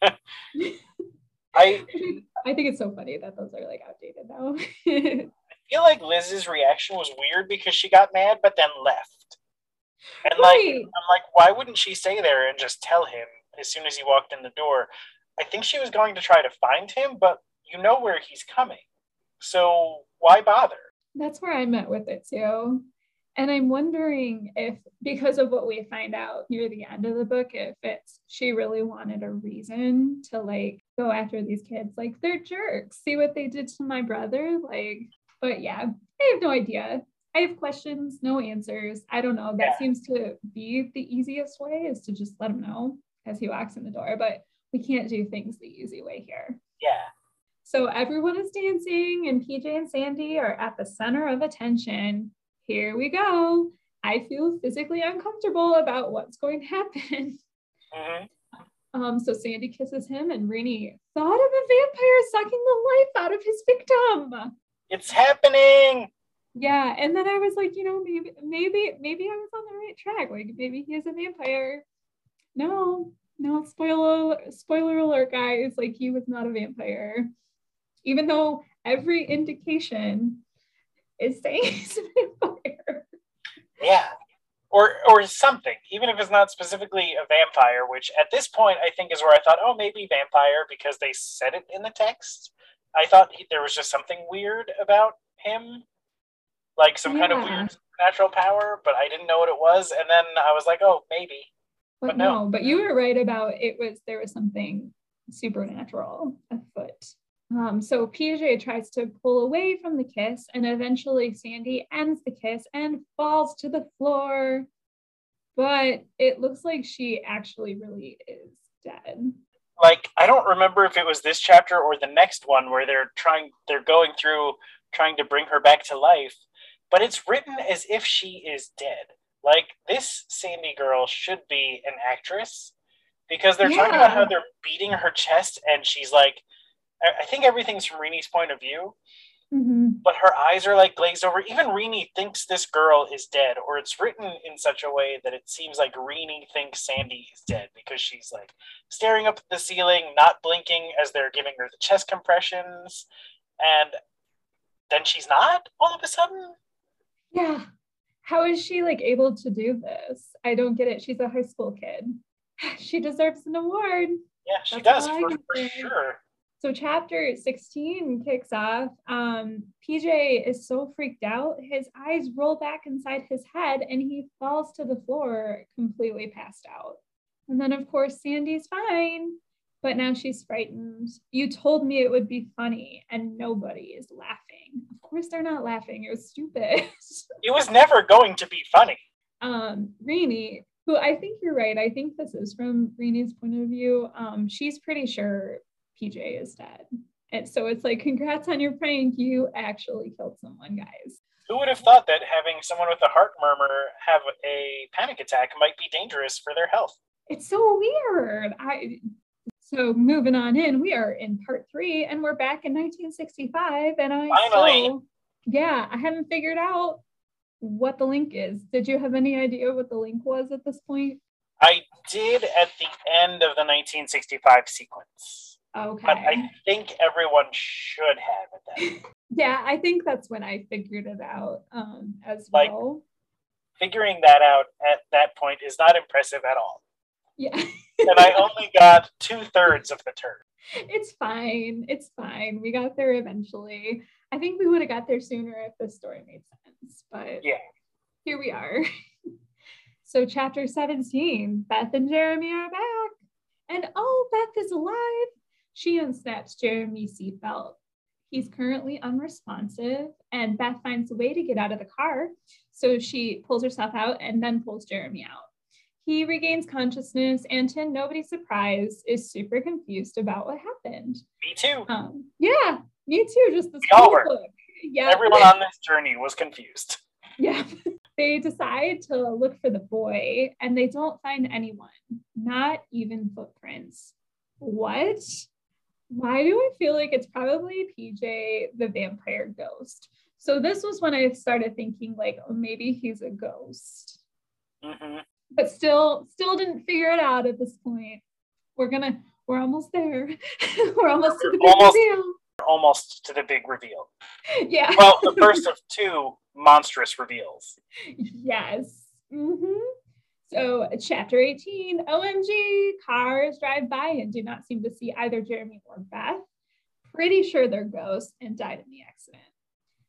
I I think it's so funny that those are like outdated now. I feel like Liz's reaction was weird because she got mad but then left. And right. like I'm like, why wouldn't she stay there and just tell him as soon as he walked in the door? I think she was going to try to find him, but you know where he's coming. So why bother? That's where I'm at with it too. And I'm wondering if, because of what we find out near the end of the book, if it's she really wanted a reason to like go after these kids, like they're jerks. See what they did to my brother, like. But yeah, I have no idea. I have questions, no answers. I don't know. That Yeah. seems to be the easiest way, is to just let him know as he walks in the door. But we can't do things the easy way here. Yeah. So everyone is dancing, and P J and Sandy are at the center of attention. Here we go. I feel physically uncomfortable about what's going to happen. Mm-hmm. Um, so Sandy kisses him, and Rainey thought of a vampire sucking the life out of his victim. It's happening. Yeah, and then I was like, you know, maybe, maybe, maybe I was on the right track. Like maybe he is a vampire. No, no, spoiler, spoiler alert, guys. Like he was not a vampire, even though every indication is saying he's a vampire. Yeah. Or or something, even if it's not specifically a vampire, which at this point I think is where I thought, oh, maybe vampire, because they said it in the text. I thought he, there was just something weird about him, like some Yeah. kind of weird natural power, but I didn't know what it was. And then I was like, oh, maybe. But, But no. no. but you were right about it was, there was something supernatural afoot. Um, so P J tries to pull away from the kiss, and eventually Sandy ends the kiss and falls to the floor. But it looks like she actually really is dead. Like, I don't remember if it was this chapter or the next one where they're trying, they're going through trying to bring her back to life, but it's written as if she is dead. Like, this Sandy girl should be an actress, because they're talking about how Yeah. they're beating her chest, and she's like, I I think everything's from Reenie's point of view, Mhm. but her eyes are like glazed over. Even Reenie thinks this girl is dead, or it's written in such a way that it seems like Reenie thinks Sandy is dead, because she's like staring up at the ceiling, not blinking as they're giving her the chest compressions, and then she's not all of a sudden. Yeah. How is she like able to do this? I don't get it. She's a high school kid. She deserves an award. Yeah, she That's does all I for, can for say. sure. So chapter sixteen kicks off. Um, P J is so freaked out, his eyes roll back inside his head, and he falls to the floor, completely passed out. And then, of course, Sandy's fine, but now she's frightened. You told me it would be funny, and nobody is laughing. Of course, they're not laughing. It was stupid. It was never going to be funny. um, Rainey, who I think you're right. I think this is from Rainey's point of view. Um, she's pretty sure P J is dead. And so it's like, congrats on your prank. You actually killed someone, guys. Who would have thought that having someone with a heart murmur have a panic attack might be dangerous for their health? It's so weird. I so moving on in, we are in part three, and we're back in nineteen sixty-five. And I Finally. still, yeah, I haven't figured out what the link is. Did you have any idea what the link was at this point? I did at the end of the nineteen sixty-five sequence, Okay. but I think everyone should have it then. Yeah, I think that's when I figured it out um, as Like- well. Figuring that out at that point is not impressive at all. Yeah. And I only got two thirds of the turn. It's fine. It's fine. We got there eventually. I think we would have got there sooner if the story made sense, but Yeah. here we are. So chapter seventeen, Beth and Jeremy are back. And oh, Beth is alive. She unsnaps Jeremy's seatbelt. He's currently unresponsive, and Beth finds a way to get out of the car. So she pulls herself out and then pulls Jeremy out. He regains consciousness, and to nobody's surprise, is super confused about what happened. Me too. Um, yeah, me too. Just this We all whole were. book. Yeah, Everyone on this journey was confused. yeah. They decide to look for the boy, and they don't find anyone, not even footprints. What? Why do I feel like it's probably P J, the vampire ghost? So this was when I started thinking like, oh, maybe he's a ghost. hmm But still, still didn't figure it out at this point. We're gonna, we're almost there. We're almost to the big Almost. reveal. Almost to the big reveal. Yeah. Well, the first of two monstrous reveals. Yes. Mm-hmm. So chapter eighteen, O M G, cars drive by and do not seem to see either Jeremy or Beth. Pretty sure they're ghosts and died in the accident.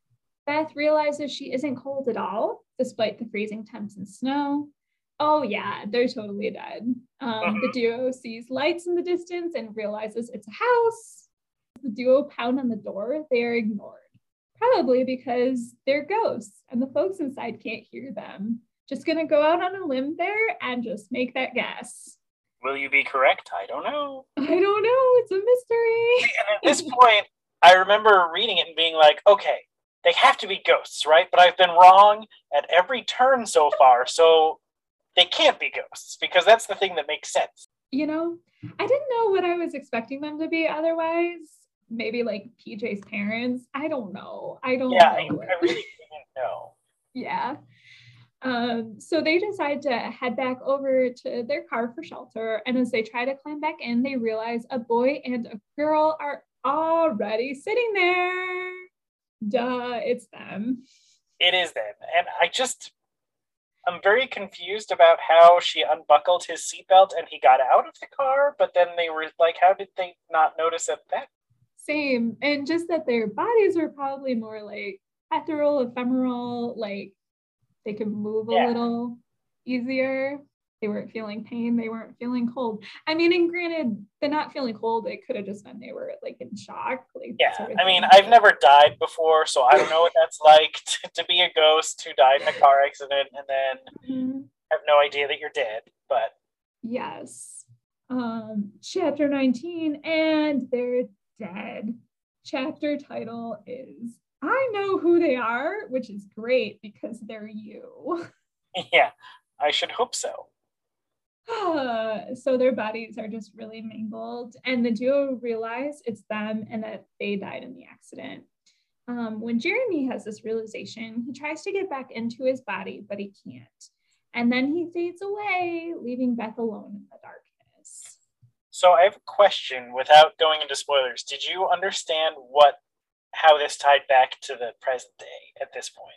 Beth realizes she isn't cold at all, despite the freezing temps and snow. Oh yeah, they're totally dead. Um, the duo sees lights in the distance and realizes it's a house. The duo pound on the door. They are ignored, probably because they're ghosts and the folks inside can't hear them. Just gonna go out on a limb there and just make that guess. Will you be correct? I don't know. I don't know. It's a mystery. And at this point, I remember reading it and being like, okay, they have to be ghosts, right? But I've been wrong at every turn so far, so they can't be ghosts because that's the thing that makes sense. You know, I didn't know what I was expecting them to be otherwise. Maybe like P J's parents. I don't know. I don't yeah, know. I, I really didn't know. Yeah. Um, so they decide to head back over to their car for shelter. And as they try to climb back in, they realize a boy and a girl are already sitting there. Duh, it's them. It is them. And I just, I'm very confused about how she unbuckled his seatbelt and he got out of the car. But then they were like, how did they not notice it then? Same. And just that their bodies were probably more like ethereal, ephemeral, like they could move a yeah. little easier. They weren't feeling pain. They weren't feeling cold. I mean, and granted, the not feeling cold, it could have just been they were like in shock. Like, yeah, sort of I mean, thing. I've never died before, so I don't know what that's like to, to be a ghost who died in a car accident and then mm-hmm. have no idea that you're dead. But yes. Um, chapter nineteen, and they're dead. Chapter title is I Know Who They Are, which is great because they're you. Yeah, I should hope so. Uh, so their bodies are just really mangled, and the duo realize it's them and that they died in the accident. Um, when Jeremy has this realization, he tries to get back into his body, but he can't. And then he fades away, leaving Beth alone in the darkness. So I have a question without going into spoilers. Did you understand what how this tied back to the present day at this point?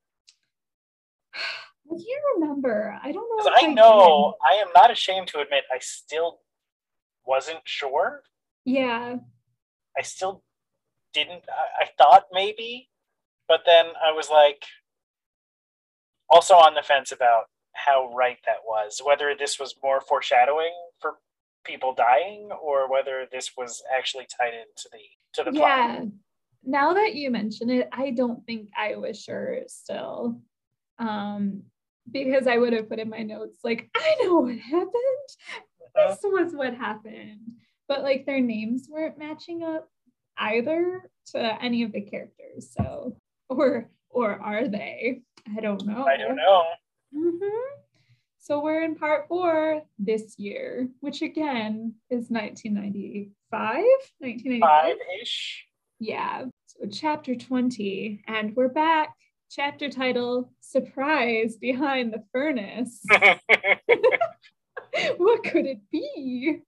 I can't remember. I don't know. I, I know did. I am not ashamed to admit I still wasn't sure. Yeah. I still didn't. I, I thought maybe, but then I was like also on the fence about how right that was, whether this was more foreshadowing for people dying or whether this was actually tied into the to the plot. Yeah. Now that you mention it, I don't think I was sure still. Um, because I would have put in my notes, like, I know what happened. Uh-huh. This was what happened. But like their names weren't matching up either to any of the characters. So, or or are they? I don't know. I don't know. Mm-hmm. So we're in part four this year, which again is nineteen ninety-five? nineteen ninety-five? Five-ish. Yeah. So chapter twenty, and we're back. Chapter title, Surprise Behind the Furnace. What could it be?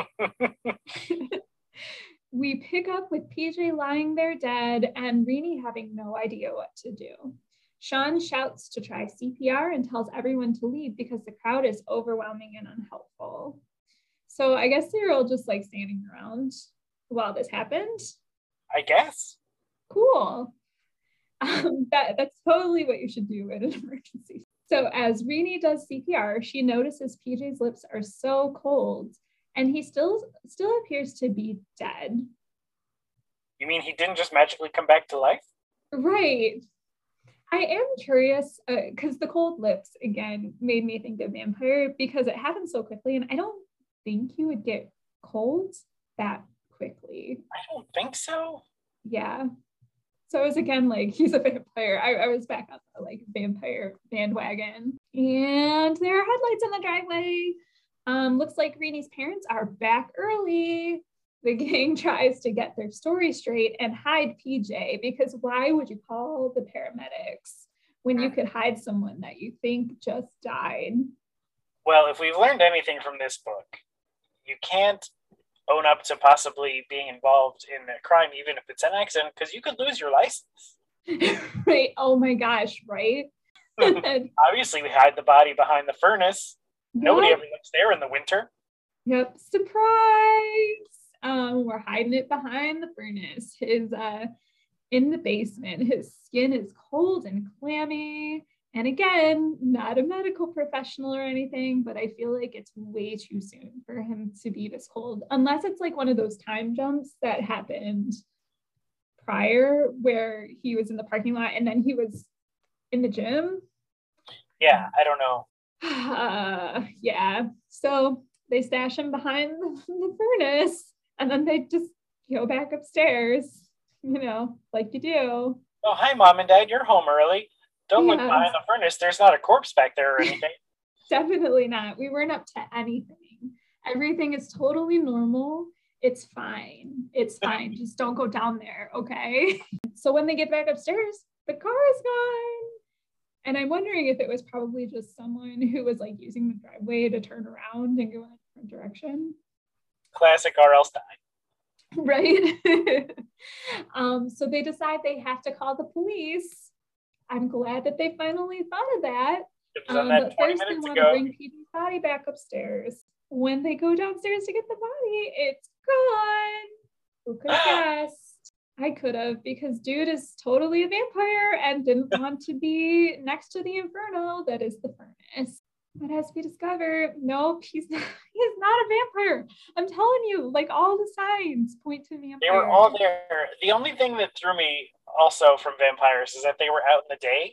We pick up with P J lying there dead and Renee having no idea what to do. Sean shouts to try C P R and tells everyone to leave because the crowd is overwhelming and unhelpful. So I guess they were all just like standing around while this happened. I guess. Cool. Um, that, that's totally what you should do in an emergency. So as Renee does C P R, she notices P J's lips are so cold and he still still appears to be dead. You mean he didn't just magically come back to life? Right. I am curious because uh, the cold lips, again, made me think of vampire because it happened so quickly and I don't think you would get colds that quickly. I don't think so. Yeah. So it was again like he's a vampire. I, I was back on the like vampire bandwagon. And there are headlights on the driveway. Um, looks like Renee's parents are back early. The gang tries to get their story straight and hide P J because why would you call the paramedics when you could hide someone that you think just died? Well, if we've learned anything from this book, you can't own up to possibly being involved in a crime, even if it's an accident, because you could lose your license. Right. Oh my gosh, right? Obviously, we hide the body behind the furnace. Yep. Nobody ever looks there in the winter. Yep. Surprise. Um, we're hiding it behind the furnace. His uh in the basement. His skin is cold and clammy. And again, not a medical professional or anything, but I feel like it's way too soon for him to be this cold, unless it's like one of those time jumps that happened prior where he was in the parking lot and then he was in the gym. Yeah, I don't know. Uh, yeah. So they stash him behind the, the furnace and then they just go back upstairs, you know, like you do. Oh, hi, Mom and Dad. You're home early. Don't look Yes. behind the furnace. There's not a corpse back there or anything. Definitely not. We weren't up to anything. Everything is totally normal. It's fine. It's fine. Just don't go down there, okay? So when they get back upstairs, the car is gone. And I'm wondering if it was probably just someone who was like using the driveway to turn around and go in a different direction. Classic R L Stein. Right? um, so they decide they have to call the police. I'm glad that they finally thought of that. It was Um, on that but twenty first they minutes want ago. to bring P J's body back upstairs. When they go downstairs to get the body, it's gone. Who could have guessed? I could have, because dude is totally a vampire and didn't want to be next to the inferno that is the furnace. But as we discover, nope, he's not, he's not a vampire. I'm telling you, like all the signs point to vampire. They were all there. The only thing that threw me also from vampires is that they were out in the day.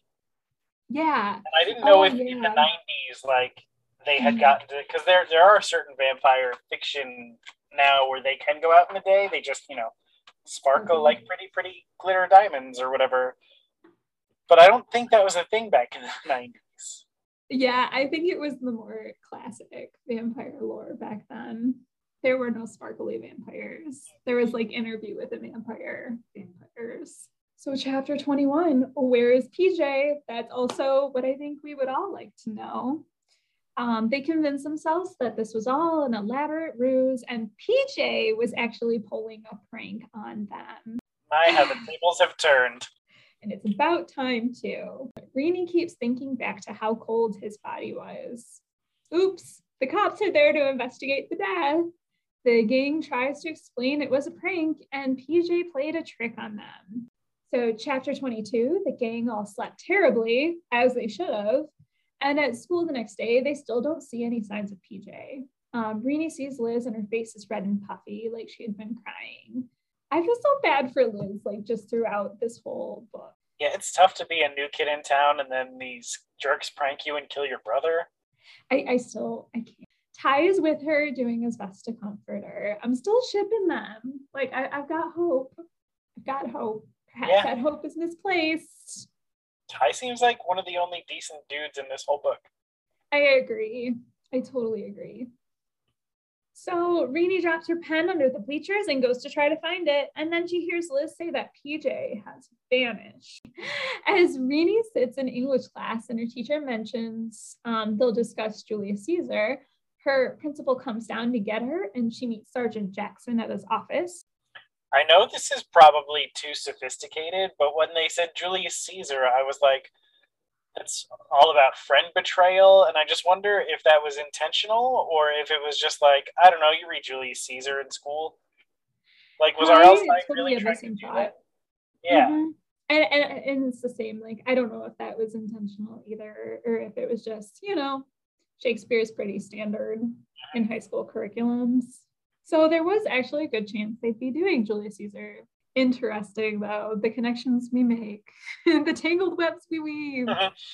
Yeah. And I didn't know Oh, if in yeah. the nineties, like, they had Mhm. gotten to, because there, there are certain vampire fiction now where they can go out in the day. They just, you know, sparkle Mhm. like pretty, pretty glitter diamonds or whatever. But I don't think that was a thing back in the nineties. Yeah, I think it was the more classic vampire lore back then. There were no sparkly vampires. There was like Interview with a Vampire vampires. So chapter twenty-one, where is P J? That's also what I think we would all like to know. Um, they convinced themselves that this was all an elaborate ruse and P J was actually pulling a prank on them. My, how the tables have turned. And it's about time too. Rini keeps thinking back to how cold his body was. Oops, the cops are there to investigate the death. The gang tries to explain it was a prank and P J played a trick on them. So chapter twenty-two, the gang all slept terribly, as they should have. And at school the next day, they still don't see any signs of P J. Um, Rini sees Liz and her face is red and puffy, like she had been crying. I feel so bad for Liz, like just throughout this whole book. Yeah, it's tough to be a new kid in town and then these jerks prank you and kill your brother. I, I still, I can't. Ty is with her doing his best to comfort her. I'm still shipping them. Like, I, I've got hope. I've got hope. Perhaps Yeah. that hope is misplaced. Ty seems like one of the only decent dudes in this whole book. I agree. I totally agree. So Rini drops her pen under the bleachers and goes to try to find it. And then she hears Liz say that P J has vanished. As Rini sits in English class and her teacher mentions um, they'll discuss Julius Caesar, her principal comes down to get her and she meets Sergeant Jackson at his office. I know this is probably too sophisticated, but when they said Julius Caesar, I was like, it's all about friend betrayal. And I just wonder if that was intentional or if it was just like, I don't know, you read Julius Caesar in school. Like, was I R L Stein totally really have the trying to same do thought. that? Yeah. Mhm. And, and, and it's the same, like, I don't know if that was intentional either, or if it was just, you know, Shakespeare's pretty standard in high school curriculums. So there was actually a good chance they'd be doing Julius Caesar. Interesting, though, the connections we make, the tangled webs we weave.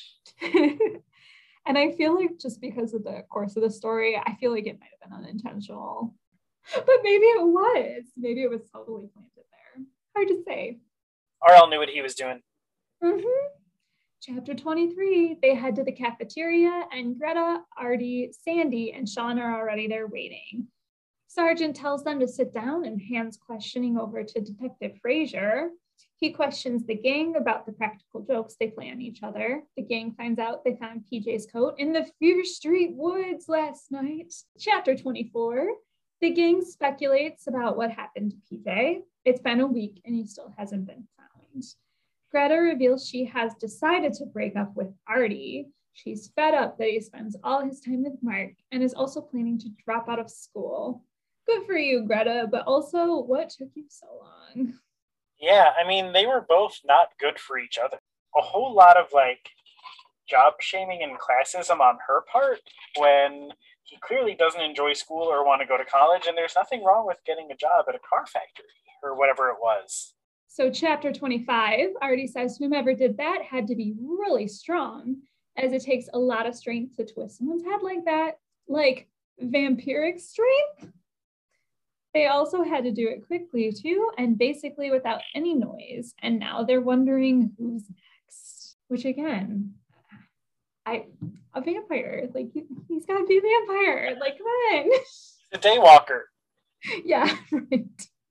And I feel like just because of the course of the story, I feel like it might have been unintentional. But maybe it was. Maybe it was totally planted there. Hard to say. R L knew what he was doing. Mm-hmm. Chapter twenty-three, they head to the cafeteria and Greta, Artie, Sandy, and Sean are already there waiting. Sergeant tells them to sit down and hands questioning over to Detective Frazier. He questions the gang about the practical jokes they play on each other. The gang finds out they found P J's coat in the Fear Street woods last night. Chapter twenty-four, the gang speculates about what happened to P J. It's been a week and he still hasn't been found. Greta reveals she has decided to break up with Artie. She's fed up that he spends all his time with Mark and is also planning to drop out of school. Good for you, Greta, but also, what took you so long? Yeah, I mean, they were both not good for each other. A whole lot of like job shaming and classism on her part when he clearly doesn't enjoy school or want to go to college, and there's nothing wrong with getting a job at a car factory or whatever it was. So chapter twenty-five already says whomever did that had to be really strong, as it takes a lot of strength to twist someone's head like that, like vampiric strength. They also had to do it quickly too, and basically without any noise. And now they're wondering who's next, which again, I, a vampire, like he, he's got to be a vampire. Like, come on. The Daywalker. Yeah, right.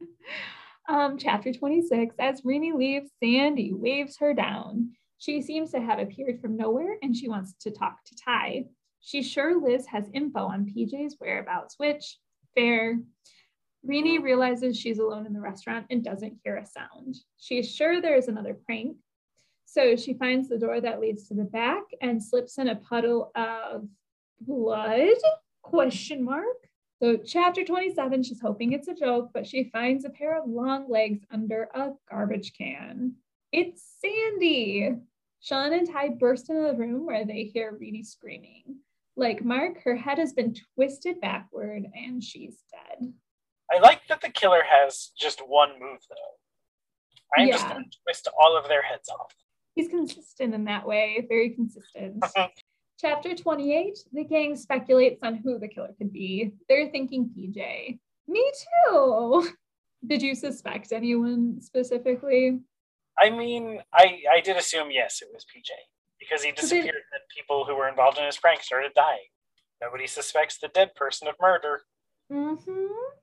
Um, chapter twenty-six, as Rennie leaves, Sandy waves her down. She seems to have appeared from nowhere and she wants to talk to Ty. She's sure Liz has info on P J's whereabouts, which, fair. Rennie realizes she's alone in the restaurant and doesn't hear a sound. She's sure there is another prank. So she finds the door that leads to the back and slips in a puddle of blood, question mark. So chapter twenty-seven, she's hoping it's a joke, but she finds a pair of long legs under a garbage can. It's Sandy. Sean and Ty burst into the room where they hear Rennie screaming. Like Mark, her head has been twisted backward and she's dead. I like that the killer has just one move, though. I'm Yeah. just going to twist all of their heads off. He's consistent in that way, very consistent. Chapter twenty-eight, the gang speculates on who the killer could be. They're thinking P J. Me too. Did you suspect anyone specifically? I mean, I, I did assume, yes, it was P J. Because he disappeared and people who were involved in his prank started dying. Nobody suspects the dead person of murder. Mm-hmm.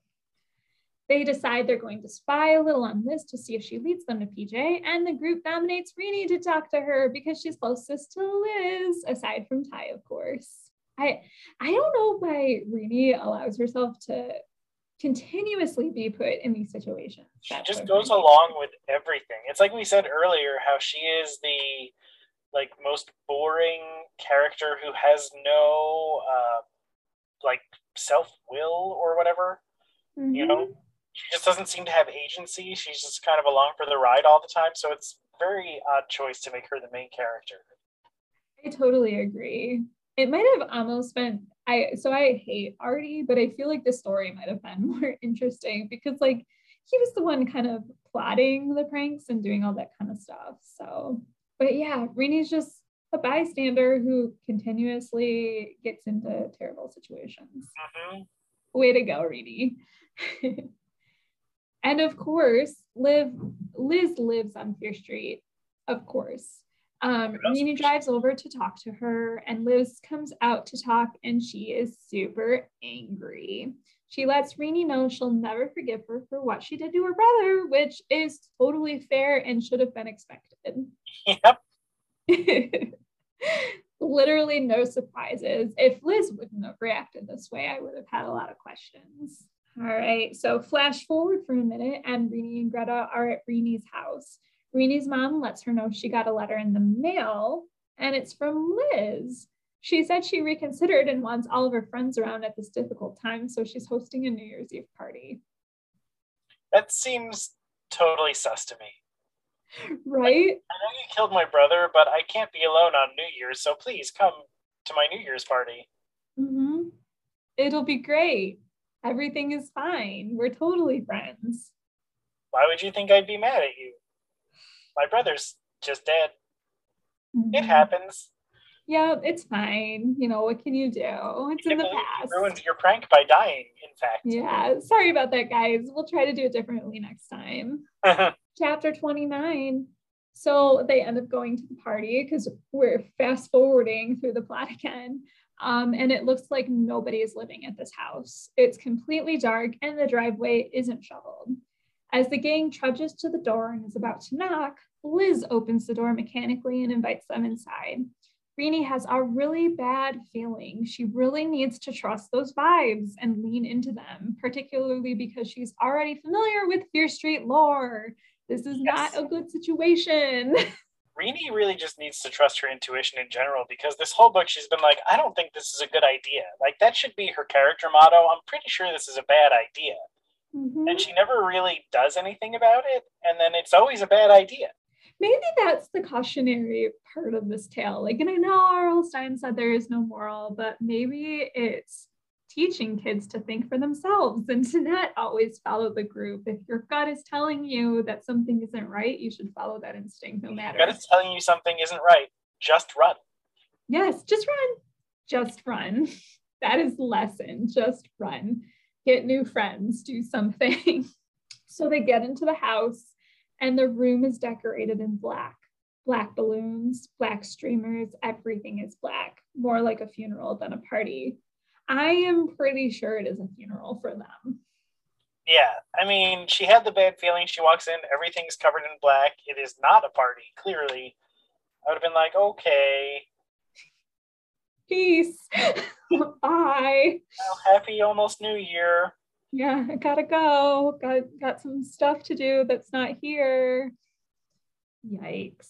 They decide they're going to spy a little on Liz to see if she leads them to P J, and the group nominates Rennie to talk to her because she's closest to Liz, aside from Ty, of course. I I don't know why Rennie allows herself to continuously be put in these situations. She That's just so goes funny. along with everything. It's like we said earlier, how she is the like most boring character who has no uh, like self-will or whatever. Mm-hmm. You know, she just doesn't seem to have agency. She's just kind of along for the ride all the time. So it's a very odd choice to make her the main character. I totally agree. It might have almost been, I so I hate Artie, but I feel like the story might have been more interesting because like he was the one kind of plotting the pranks and doing all that kind of stuff. So, but yeah, Rennie's just a bystander who continuously gets into terrible situations. Mm-hmm. Way to go, Rennie. And of course, Liv, Liz lives on Fear Street, of course. Um, Rennie drives over to talk to her, and Liz comes out to talk, and she is super angry. She lets Rennie know she'll never forgive her for what she did to her brother, which is totally fair and should have been expected. Yep. Literally no surprises. If Liz wouldn't have reacted this way, I would have had a lot of questions. All right, so flash forward for a minute, and Rennie and Greta are at Rennie's house. Rennie's mom lets her know she got a letter in the mail, and it's from Liz. She said she reconsidered and wants all of her friends around at this difficult time, so she's hosting a New Year's Eve party. That seems totally sus to me. Right? I know you killed my brother, but I can't be alone on New Year's, so please come to my New Year's party. Mm-hmm. It'll be great. Everything is fine. We're totally friends. Why would you think I'd be mad at you? My brother's just dead. Mm-hmm. It happens. Yeah, it's fine. You know, what can you do? It's in the past. You ruined your prank by dying, in fact. Yeah, sorry about that, guys. We'll try to do it differently next time. Chapter twenty-nine. So they end up going to the party because we're fast forwarding through the plot again. Um, and it looks like nobody is living at this house. It's completely dark and the driveway isn't shoveled. As the gang trudges to the door and is about to knock, Liz opens the door mechanically and invites them inside. Rennie has a really bad feeling. She really needs to trust those vibes and lean into them, particularly because she's already familiar with Fear Street lore. This is Yes. not a good situation. Rennie really just needs to trust her intuition in general, because this whole book she's been like, I don't think this is a good idea. Like, that should be her character motto. I'm pretty sure this is a bad idea. Mm-hmm. And she never really does anything about it. And then it's always a bad idea. Maybe that's the cautionary part of this tale. Like, and I know R L. Stine said there is no moral, but maybe it's teaching kids to think for themselves and to not always follow the group. If your gut is telling you that something isn't right, you should follow that instinct no matter. Your gut is telling you something isn't right. Just run. Yes, just run. Just run. That is the lesson. Just run. Get new friends. Do something. So they get into the house and the room is decorated in black. Black balloons, black streamers, everything is black. More like a funeral than a party. I am pretty sure it is a funeral for them. Yeah, I mean, she had the bad feeling. She walks in, everything's covered in black. It is not a party, clearly. I would have been like, okay. Peace. Bye. Well, happy almost New Year. Yeah, I gotta go. Got, got some stuff to do that's not here. Yikes.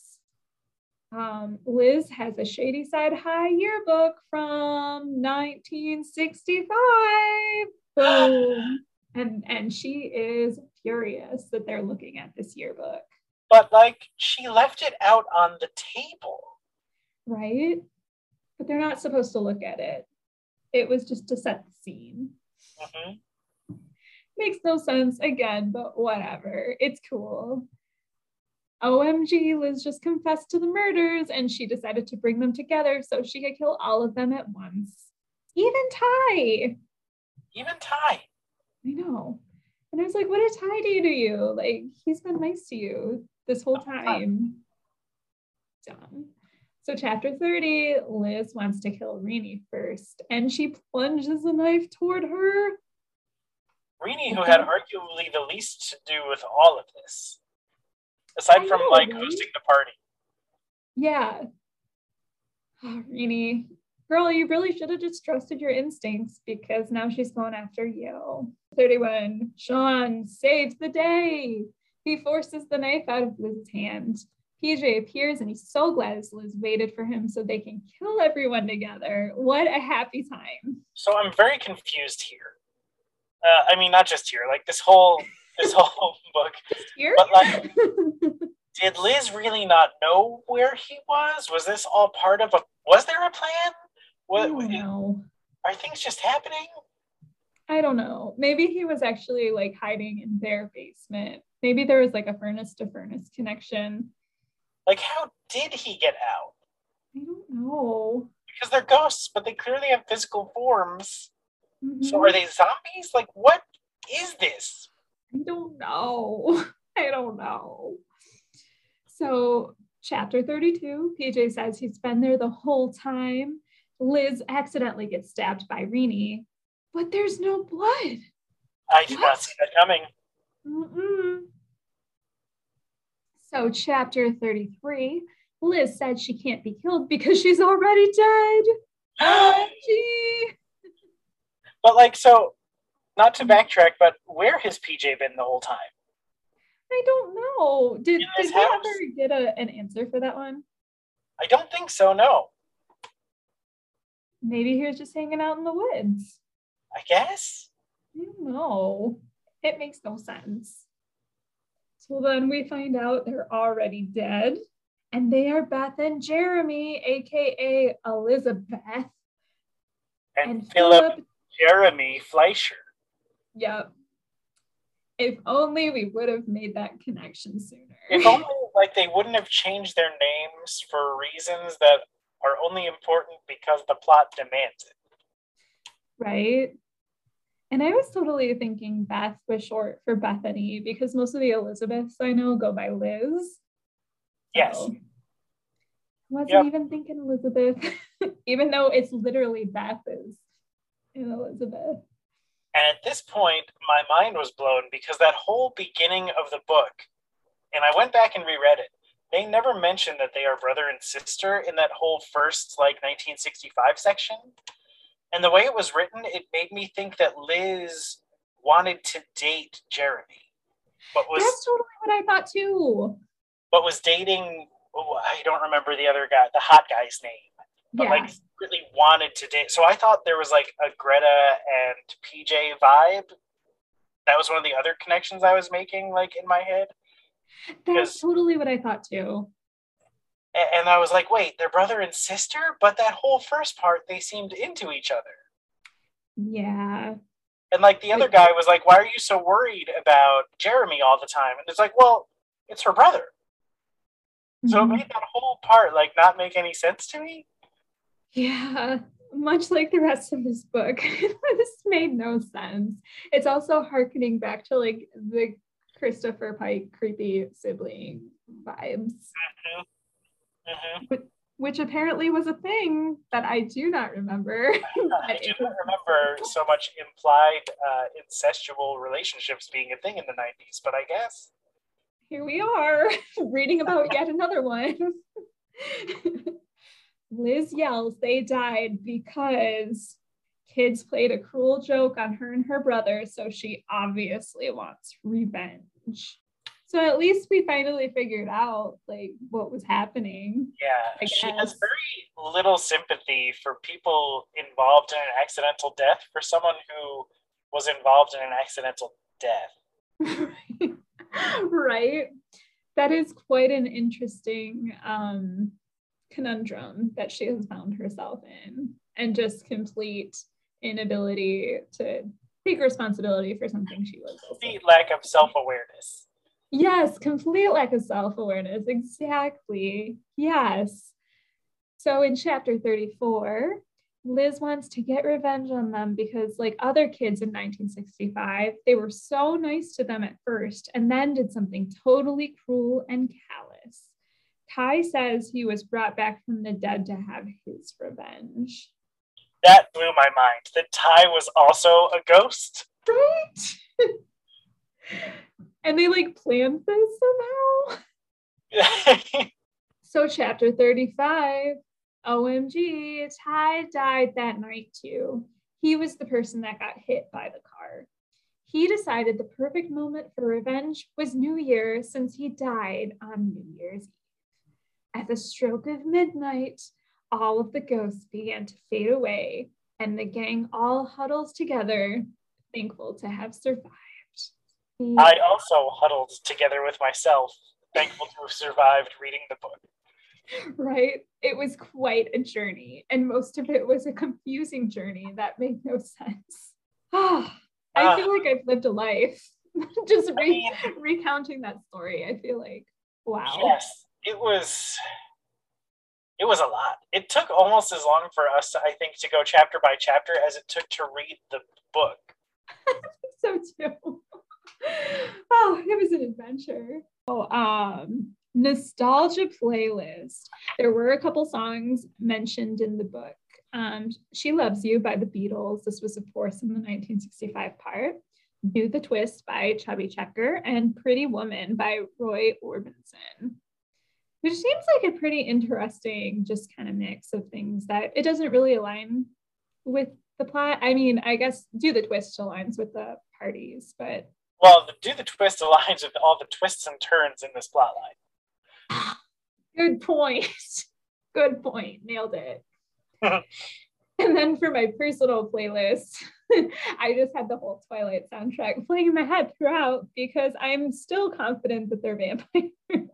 Um, Liz has a Shady Side High yearbook from nineteen sixty-five. Boom. And, and she is furious that they're looking at this yearbook. But, like, she left it out on the table. Right? But they're not supposed to look at it. It was just to set the scene. Mm-hmm. Makes no sense again, but whatever. It's cool. O M G, Liz just confessed to the murders and she decided to bring them together so she could kill all of them at once. Even Ty. Even Ty. I know. And I was like, what did Ty do to you? Like, he's been nice to you this whole time. Dumb. So chapter thirty, Liz wants to kill Renee first, and she plunges a knife toward her. Renee, who had arguably the least to do with all of this. Aside from, know, like, right? hosting the party. Yeah. Oh, Renee. Girl, you really should have just trusted your instincts because now she's going after you. thirty-one. Sean saves the day. He forces the knife out of Liz's hand. P J appears and he's so glad Liz waited for him so they can kill everyone together. What a happy time. So I'm very confused here. Uh, I mean, not just here, like this whole this whole book. Here? But like, did Liz really not know where he was? Was this all part of a, was there a plan? What, I don't know. Are things just happening? I don't know. Maybe he was actually like hiding in their basement. Maybe there was like a furnace to furnace connection. Like, how did he get out? I don't know. Because they're ghosts, but they clearly have physical forms. Mm-hmm. So are they zombies? Like, what is this? I don't know. I don't know. So, chapter thirty-two, P J says he's been there the whole time. Liz accidentally gets stabbed by Renee, but there's no blood. I did what? not see that coming. Mm-mm. So chapter thirty-three, Liz said she can't be killed because she's already dead. O M G. But like, so, not to backtrack, but where has P J been the whole time? I don't know. Did, did we ever get a, an answer for that one? I don't think so, no. Maybe he was just hanging out in the woods. I guess. I don't know. It makes no sense. So then we find out they're already dead. And they are Beth and Jeremy, a k a. Elizabeth. And, and Philip, Philip Jeremy Fleischer. Yep. If only we would have made that connection sooner. If only, like, they wouldn't have changed their names for reasons that are only important because the plot demands it. Right? And I was totally thinking Beth was short for Bethany because most of the Elizabeths I know go by Liz. Yes. So, wasn't yep. even thinking Elizabeth, even though it's literally Beth is in Elizabeth. And at this point, my mind was blown because that whole beginning of the book, and I went back and reread it, they never mention that they are brother and sister in that whole first, like, nineteen sixty-five section. And the way it was written, it made me think that Liz wanted to date Jeremy. But was, That's totally what I thought too. But was dating, oh, I don't remember the other guy, the hot guy's name. But yeah. like really wanted to date. So I thought there was like a Greta and P J vibe that was one of the other connections I was making, like, in my head. That's totally what I thought too. And I was like, wait, they're brother and sister? But that whole first part, they seemed into each other. Yeah. And, like, the other guy was like, why are you so worried about Jeremy all the time? And it's like, well, it's her brother. Mm-hmm. So it made that whole part, like, not make any sense to me. Yeah. Much like the rest of this book. This made no sense. It's also hearkening back to, like, the Christopher Pike creepy sibling vibes. Mm-hmm. Mm-hmm. Which, which apparently was a thing that I do not remember. I do not remember so much implied uh, incestual relationships being a thing in the nineties, but I guess. Here we are, reading about yet another one. Liz yells they died because kids played a cruel joke on her and her brother, so she obviously wants revenge. So at least we finally figured out, like, what was happening. Yeah, she has very little sympathy for people involved in an accidental death for someone who was involved in an accidental death. Right. That is quite an interesting um, conundrum that she has found herself in, and just complete inability to take responsibility for something she was. Complete lack of self-awareness. Yes, complete lack of self-awareness. Exactly. Yes. So in chapter thirty-four, Liz wants to get revenge on them because, like other kids in nineteen sixty-five, they were so nice to them at first and then did something totally cruel and callous. Ty says he was brought back from the dead to have his revenge. That blew my mind. That Ty was also a ghost. Right? And they, like, planned this somehow. So chapter thirty-five, O M G, Ty died that night too. He was the person that got hit by the car. He decided the perfect moment for revenge was New Year, since he died on New Year's Eve. At the stroke of midnight, all of the ghosts began to fade away, and the gang all huddles together, thankful to have survived. The- I also huddled together with myself, thankful to have survived reading the book. Right? It was quite a journey, and most of it was a confusing journey that made no sense. Oh, I uh, feel like I've lived a life. Just re- I mean, recounting that story, I feel like, wow. Yes, it was, it was a lot. It took almost as long for us, I think, to go chapter by chapter as it took to read the book. So too. Oh, it was an adventure. Oh, um, nostalgia playlist. There were a couple songs mentioned in the book. Um, She Loves You by the Beatles. This was, of course, in the nineteen sixty-five part. Do the Twist by Chubby Checker, and Pretty Woman by Roy Orbison. Which seems like a pretty interesting just kind of mix of things that it doesn't really align with the plot. I mean, I guess Do the Twist aligns with the parties, but... Well, the Do the Twist aligns with all the twists and turns in this plotline. Good point. Good point. Nailed it. And then for my personal playlist, I just had the whole Twilight soundtrack playing in my head throughout because I'm still confident that they're vampires.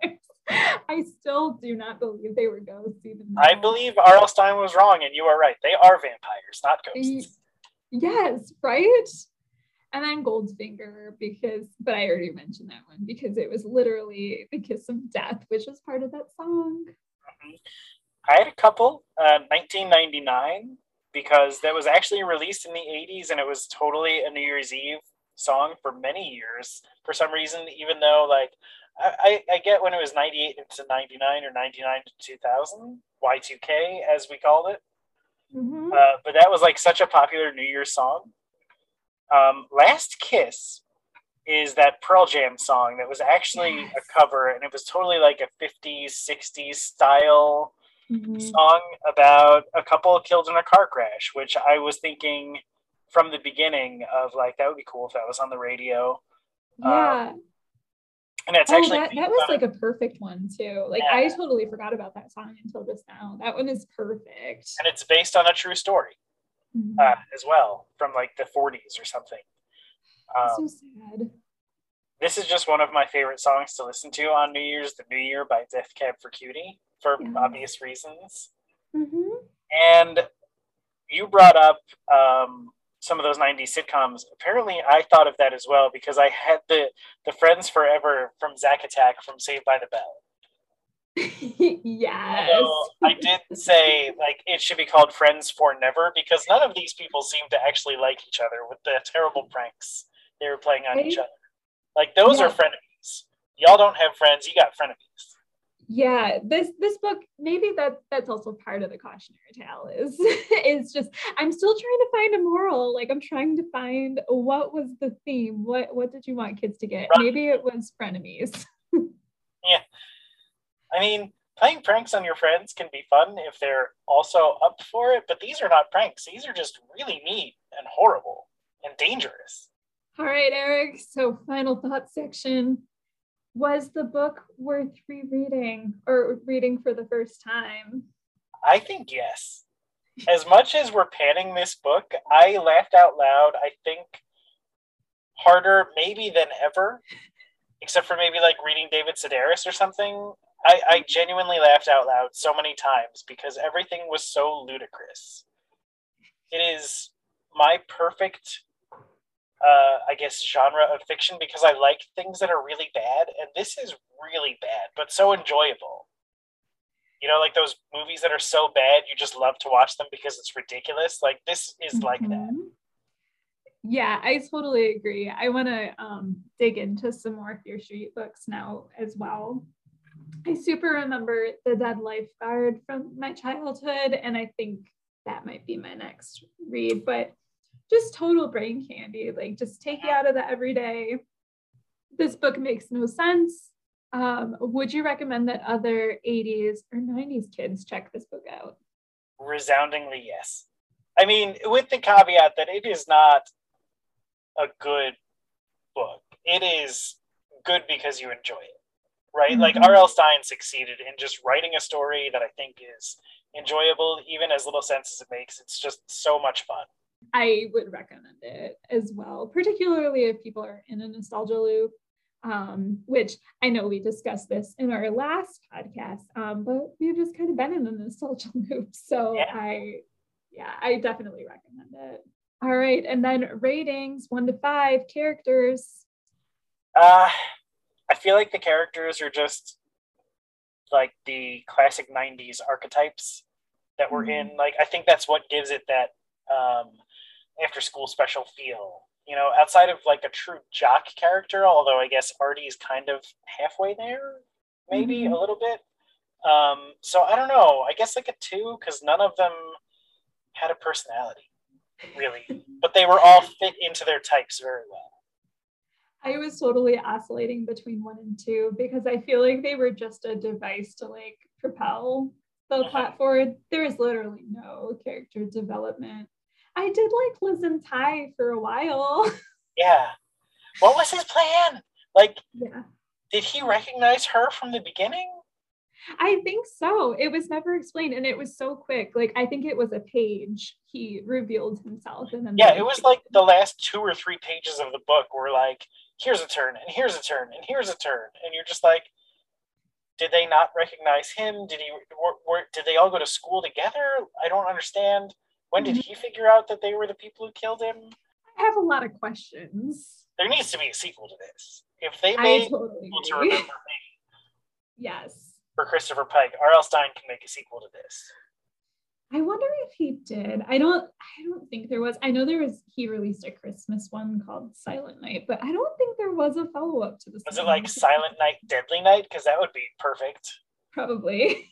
I still do not believe they were ghosts. Even though. I believe R L. Stine was wrong, and you are right. They are vampires, not ghosts. Yes, right? And then Goldfinger, because, but I already mentioned that one, because it was literally the kiss of death, which was part of that song. Mm-hmm. I had a couple, uh, nineteen ninety-nine, because that was actually released in the eighties, and it was totally a New Year's Eve song for many years, for some reason, even though, like, I, I get when it was ninety-eight to ninety-nine, or ninety-nine to two thousand, Y two K, as we called it. Mm-hmm. Uh, but that was, like, such a popular New Year's song. Um, Last Kiss is that Pearl Jam song that was actually yes. a cover, and it was totally like a fifties, sixties style mm-hmm. song about a couple killed in a car crash, which I was thinking from the beginning of, like, that would be cool if that was on the radio. Yeah. Um, and it's oh, actually that, that was like a perfect one too. Like yeah. I totally forgot about that song until just now. That one is perfect. And it's based on a true story. Mm-hmm. Uh, as well, from like the forties or something. Um, So sad. this is just one of my favorite songs to listen to on New Year's, The New Year by Death Cab for Cutie, for Yeah. obvious reasons. Mm-hmm. And you brought up um, some of those nineties sitcoms. Apparently, I thought of that as well because I had the, the Friends Forever from Zack Attack from Saved by the Bell. Yes. Although I did say like it should be called Friends for Never because none of these people seem to actually like each other with the terrible pranks they were playing on Right? each other. Like those Yeah. are frenemies. Y'all don't have friends, you got frenemies. Yeah, this this book, maybe that that's also part of the cautionary tale is is just I'm still trying to find a moral. Like I'm trying to find what was the theme. What what did you want kids to get? Right. Maybe it was frenemies. Yeah. I mean, playing pranks on your friends can be fun if they're also up for it, but these are not pranks. These are just really mean and horrible and dangerous. All right, Eric. So final thoughts section. Was the book worth rereading or reading for the first time? I think yes. As much as we're panning this book, I laughed out loud, I think, harder maybe than ever, except for maybe like reading David Sedaris or something. I, I genuinely laughed out loud so many times because everything was so ludicrous. It is my perfect, uh, I guess, genre of fiction because I like things that are really bad, and this is really bad, but so enjoyable. You know, like those movies that are so bad, you just love to watch them because it's ridiculous. Like this is mm-hmm. like that. Yeah, I totally agree. I want to um, dig into some more Fear Street books now as well. I super remember The Dead Lifeguard from my childhood, and I think that might be my next read, but just total brain candy, like just take you out of the everyday. This book makes no sense. Um, would you recommend that other eighties or nineties kids check this book out? Resoundingly yes. I mean, with the caveat that it is not a good book. It is good because you enjoy it, right? Mm-hmm. Like R L. Stine succeeded in just writing a story that I think is enjoyable, even as little sense as it makes. It's just so much fun. I would recommend it as well, particularly if people are in a nostalgia loop, um, which I know we discussed this in our last podcast, um, but we've just kind of been in a nostalgia loop. So yeah. I, yeah, I definitely recommend it. All right. And then ratings, one to five, characters. Uh, I feel like the characters are just like the classic nineties archetypes that we're mm-hmm. in. Like, I think that's what gives it that um, after school special feel, you know, outside of like a true jock character, although I guess Artie is kind of halfway there, maybe mm-hmm. a little bit. Um, so I don't know, I guess like a two, because none of them had a personality. Really, but they were all fit into their types very well. I was totally oscillating between one and two because I feel like they were just a device to like propel the mm-hmm. plot forward. There is literally no character development. I did like Liz and Ty for a while. Yeah. What was his plan? Like, yeah. Did he recognize her from the beginning? I think so. It was never explained, and it was so quick. Like, I think it was a page. He revealed himself, and then yeah, it was like the last two or three pages of the book were like, here's a turn, and here's a turn, and here's a turn, and you're just like, did they not recognize him? Did he? Were, were, did they all go to school together? I don't understand. When did he figure out that they were the people who killed him? I have a lot of questions. There needs to be a sequel to this. If they made totally people to remember me, yes. For Christopher Pike, R L. Stine can make a sequel to this. I wonder if he did. I don't I don't think there was. I know there was, he released a Christmas one called Silent Night, but I don't think there was a follow-up to this. Was it like Silent Night, Deadly Night? Because that would be perfect. Probably.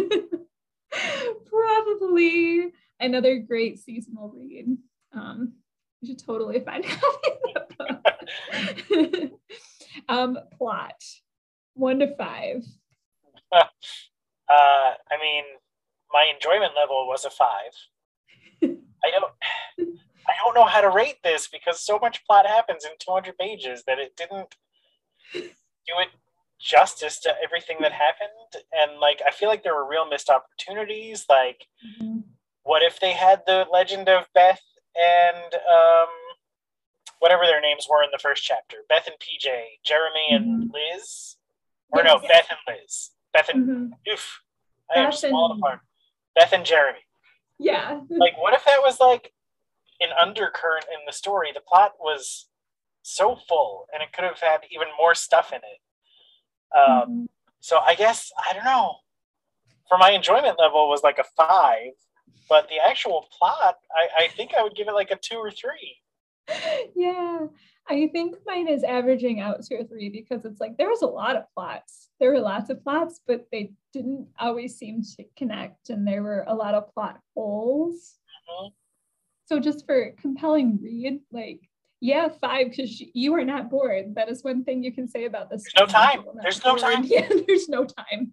Probably. Another great seasonal read. Um, you should totally find a copy of that book. um, plot. One to five. Uh, I mean, my enjoyment level was a five. I don't, I don't know how to rate this because so much plot happens in two hundred pages that it didn't do it justice to everything that happened. And like, I feel like there were real missed opportunities. Like, mm-hmm. what if they had the legend of Beth and um, whatever their names were in the first chapter. Beth and P J, Jeremy and Mhm. Liz, or Yes. no, Beth and Liz. Beth and Mhm. oof, I am Beth small and- apart. Beth and Jeremy. Yeah. Like, what if that was like an undercurrent in the story? The plot was so full, and it could have had even more stuff in it. Um, Mhm. so I guess I don't know. For my enjoyment level, was like a five, but the actual plot, I, I think I would give it like a two or three. Yeah, I think mine is averaging out to a three because it's like there was a lot of plots. There were lots of plots, but they didn't always seem to connect, and there were a lot of plot holes. Mhm. So just for compelling read, like yeah, five because you are not bored. That is one thing you can say about this. There's no story. time. You're not There's no bored. time. Yeah, there's no time.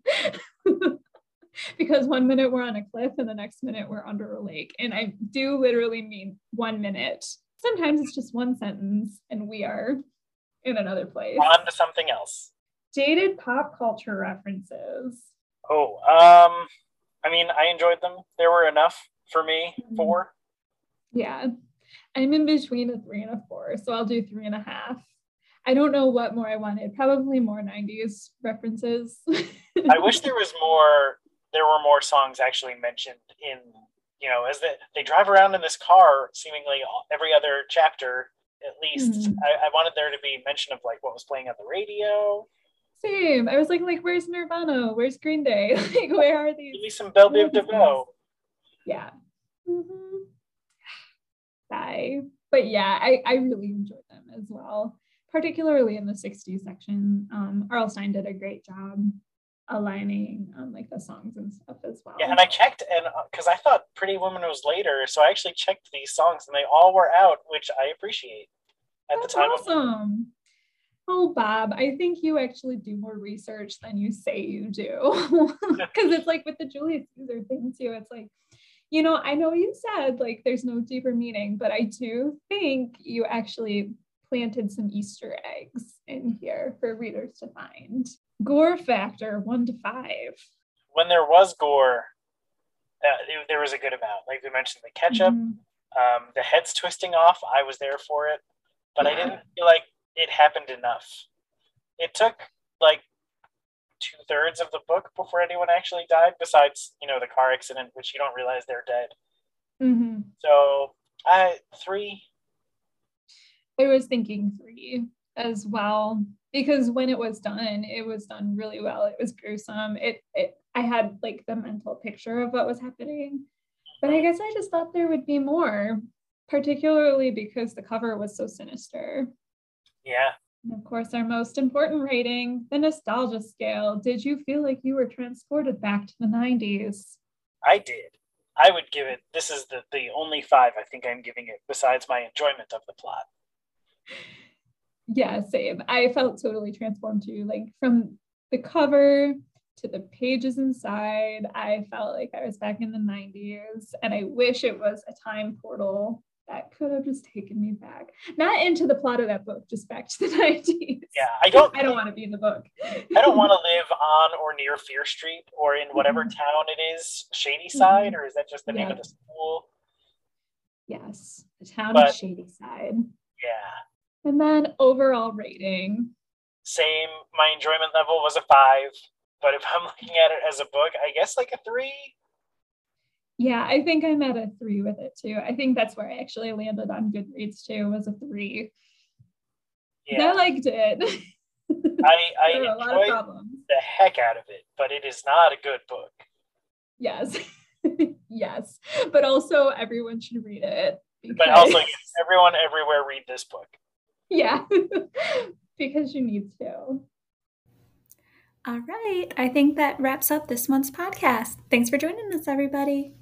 Because one minute we're on a cliff and the next minute we're under a lake. And I do literally mean one minute. Sometimes it's just one sentence and we are in another place. On to something else. Dated pop culture references. Oh, um, I mean, I enjoyed them. There were enough for me. Mhm. Four. Yeah. I'm in between a three and a four, so I'll do three and a half. I don't know what more I wanted. Probably more nineties references. I wish there was more. There were more songs actually mentioned in, you know, as they, they drive around in this car, seemingly every other chapter, at least. Mhm. I, I wanted there to be mention of like what was playing on the radio. Same. I was like, like, where's Nirvana? Where's Green Day? Like, where are these? Maybe some Belle where are Biv these DeVoe. Yeah. Mm-hmm. Bye. But yeah, I, I really enjoyed them as well, particularly in the sixties section. Um, R L. Stine did a great job aligning um, like the songs and stuff as well. Yeah, and I checked, and because I thought Pretty Woman was later, so I actually checked these songs, and they all were out, which I appreciate at That's the time. awesome. Oh, Bob, I think you actually do more research than you say you do. Because it's like with the Julius Caesar thing too, it's like, you know, I know you said like there's no deeper meaning, but I do think you actually planted some Easter eggs in here for readers to find. Gore factor, one to five. When there was gore, uh, it, there was a good amount. Like we mentioned, the ketchup, Mhm. um, the heads twisting off, I was there for it, but I Yeah. didn't feel like it happened enough. It took like two thirds of the book before anyone actually died, besides, you know, the car accident, which you don't realize they're dead. Mhm. So, I three. I was thinking three as well, because when it was done, it was done really well. It was gruesome. It, it I had like the mental picture of what was happening, but I guess I just thought there would be more, particularly because the cover was so sinister. Yeah. And of course, our most important rating, the nostalgia scale. Did you feel like you were transported back to the nineties? I did. I would give it, this is the, the only five I think I'm giving it, besides my enjoyment of the plot. Yeah, same. I felt totally transformed too. Like from the cover to the pages inside, I felt like I was back in the nineties. And I wish it was a time portal that could have just taken me back. Not into the plot of that book, just back to the nineties. Yeah, I don't I don't want to be in the book. I don't want to live on or near Fear Street or in whatever Mhm. town it is, Shady Side, Mhm. or is that just the name Yeah. of the school? Yes, the town But- of Shady Side. Yeah. And then overall rating. Same. My enjoyment level was a five, but if I'm looking at it as a book, I guess like a three. Yeah, I think I'm at a three with it too. I think that's where I actually landed on Goodreads too, was a three. Yeah. I liked it. I, I There were a lot of enjoyed problems. the heck out of it, but it is not a good book. Yes. Yes. But also everyone should read it. But because- also, yes, everyone everywhere read this book. Yeah. Because you need to. All right. I think that wraps up this month's podcast. Thanks for joining us, everybody.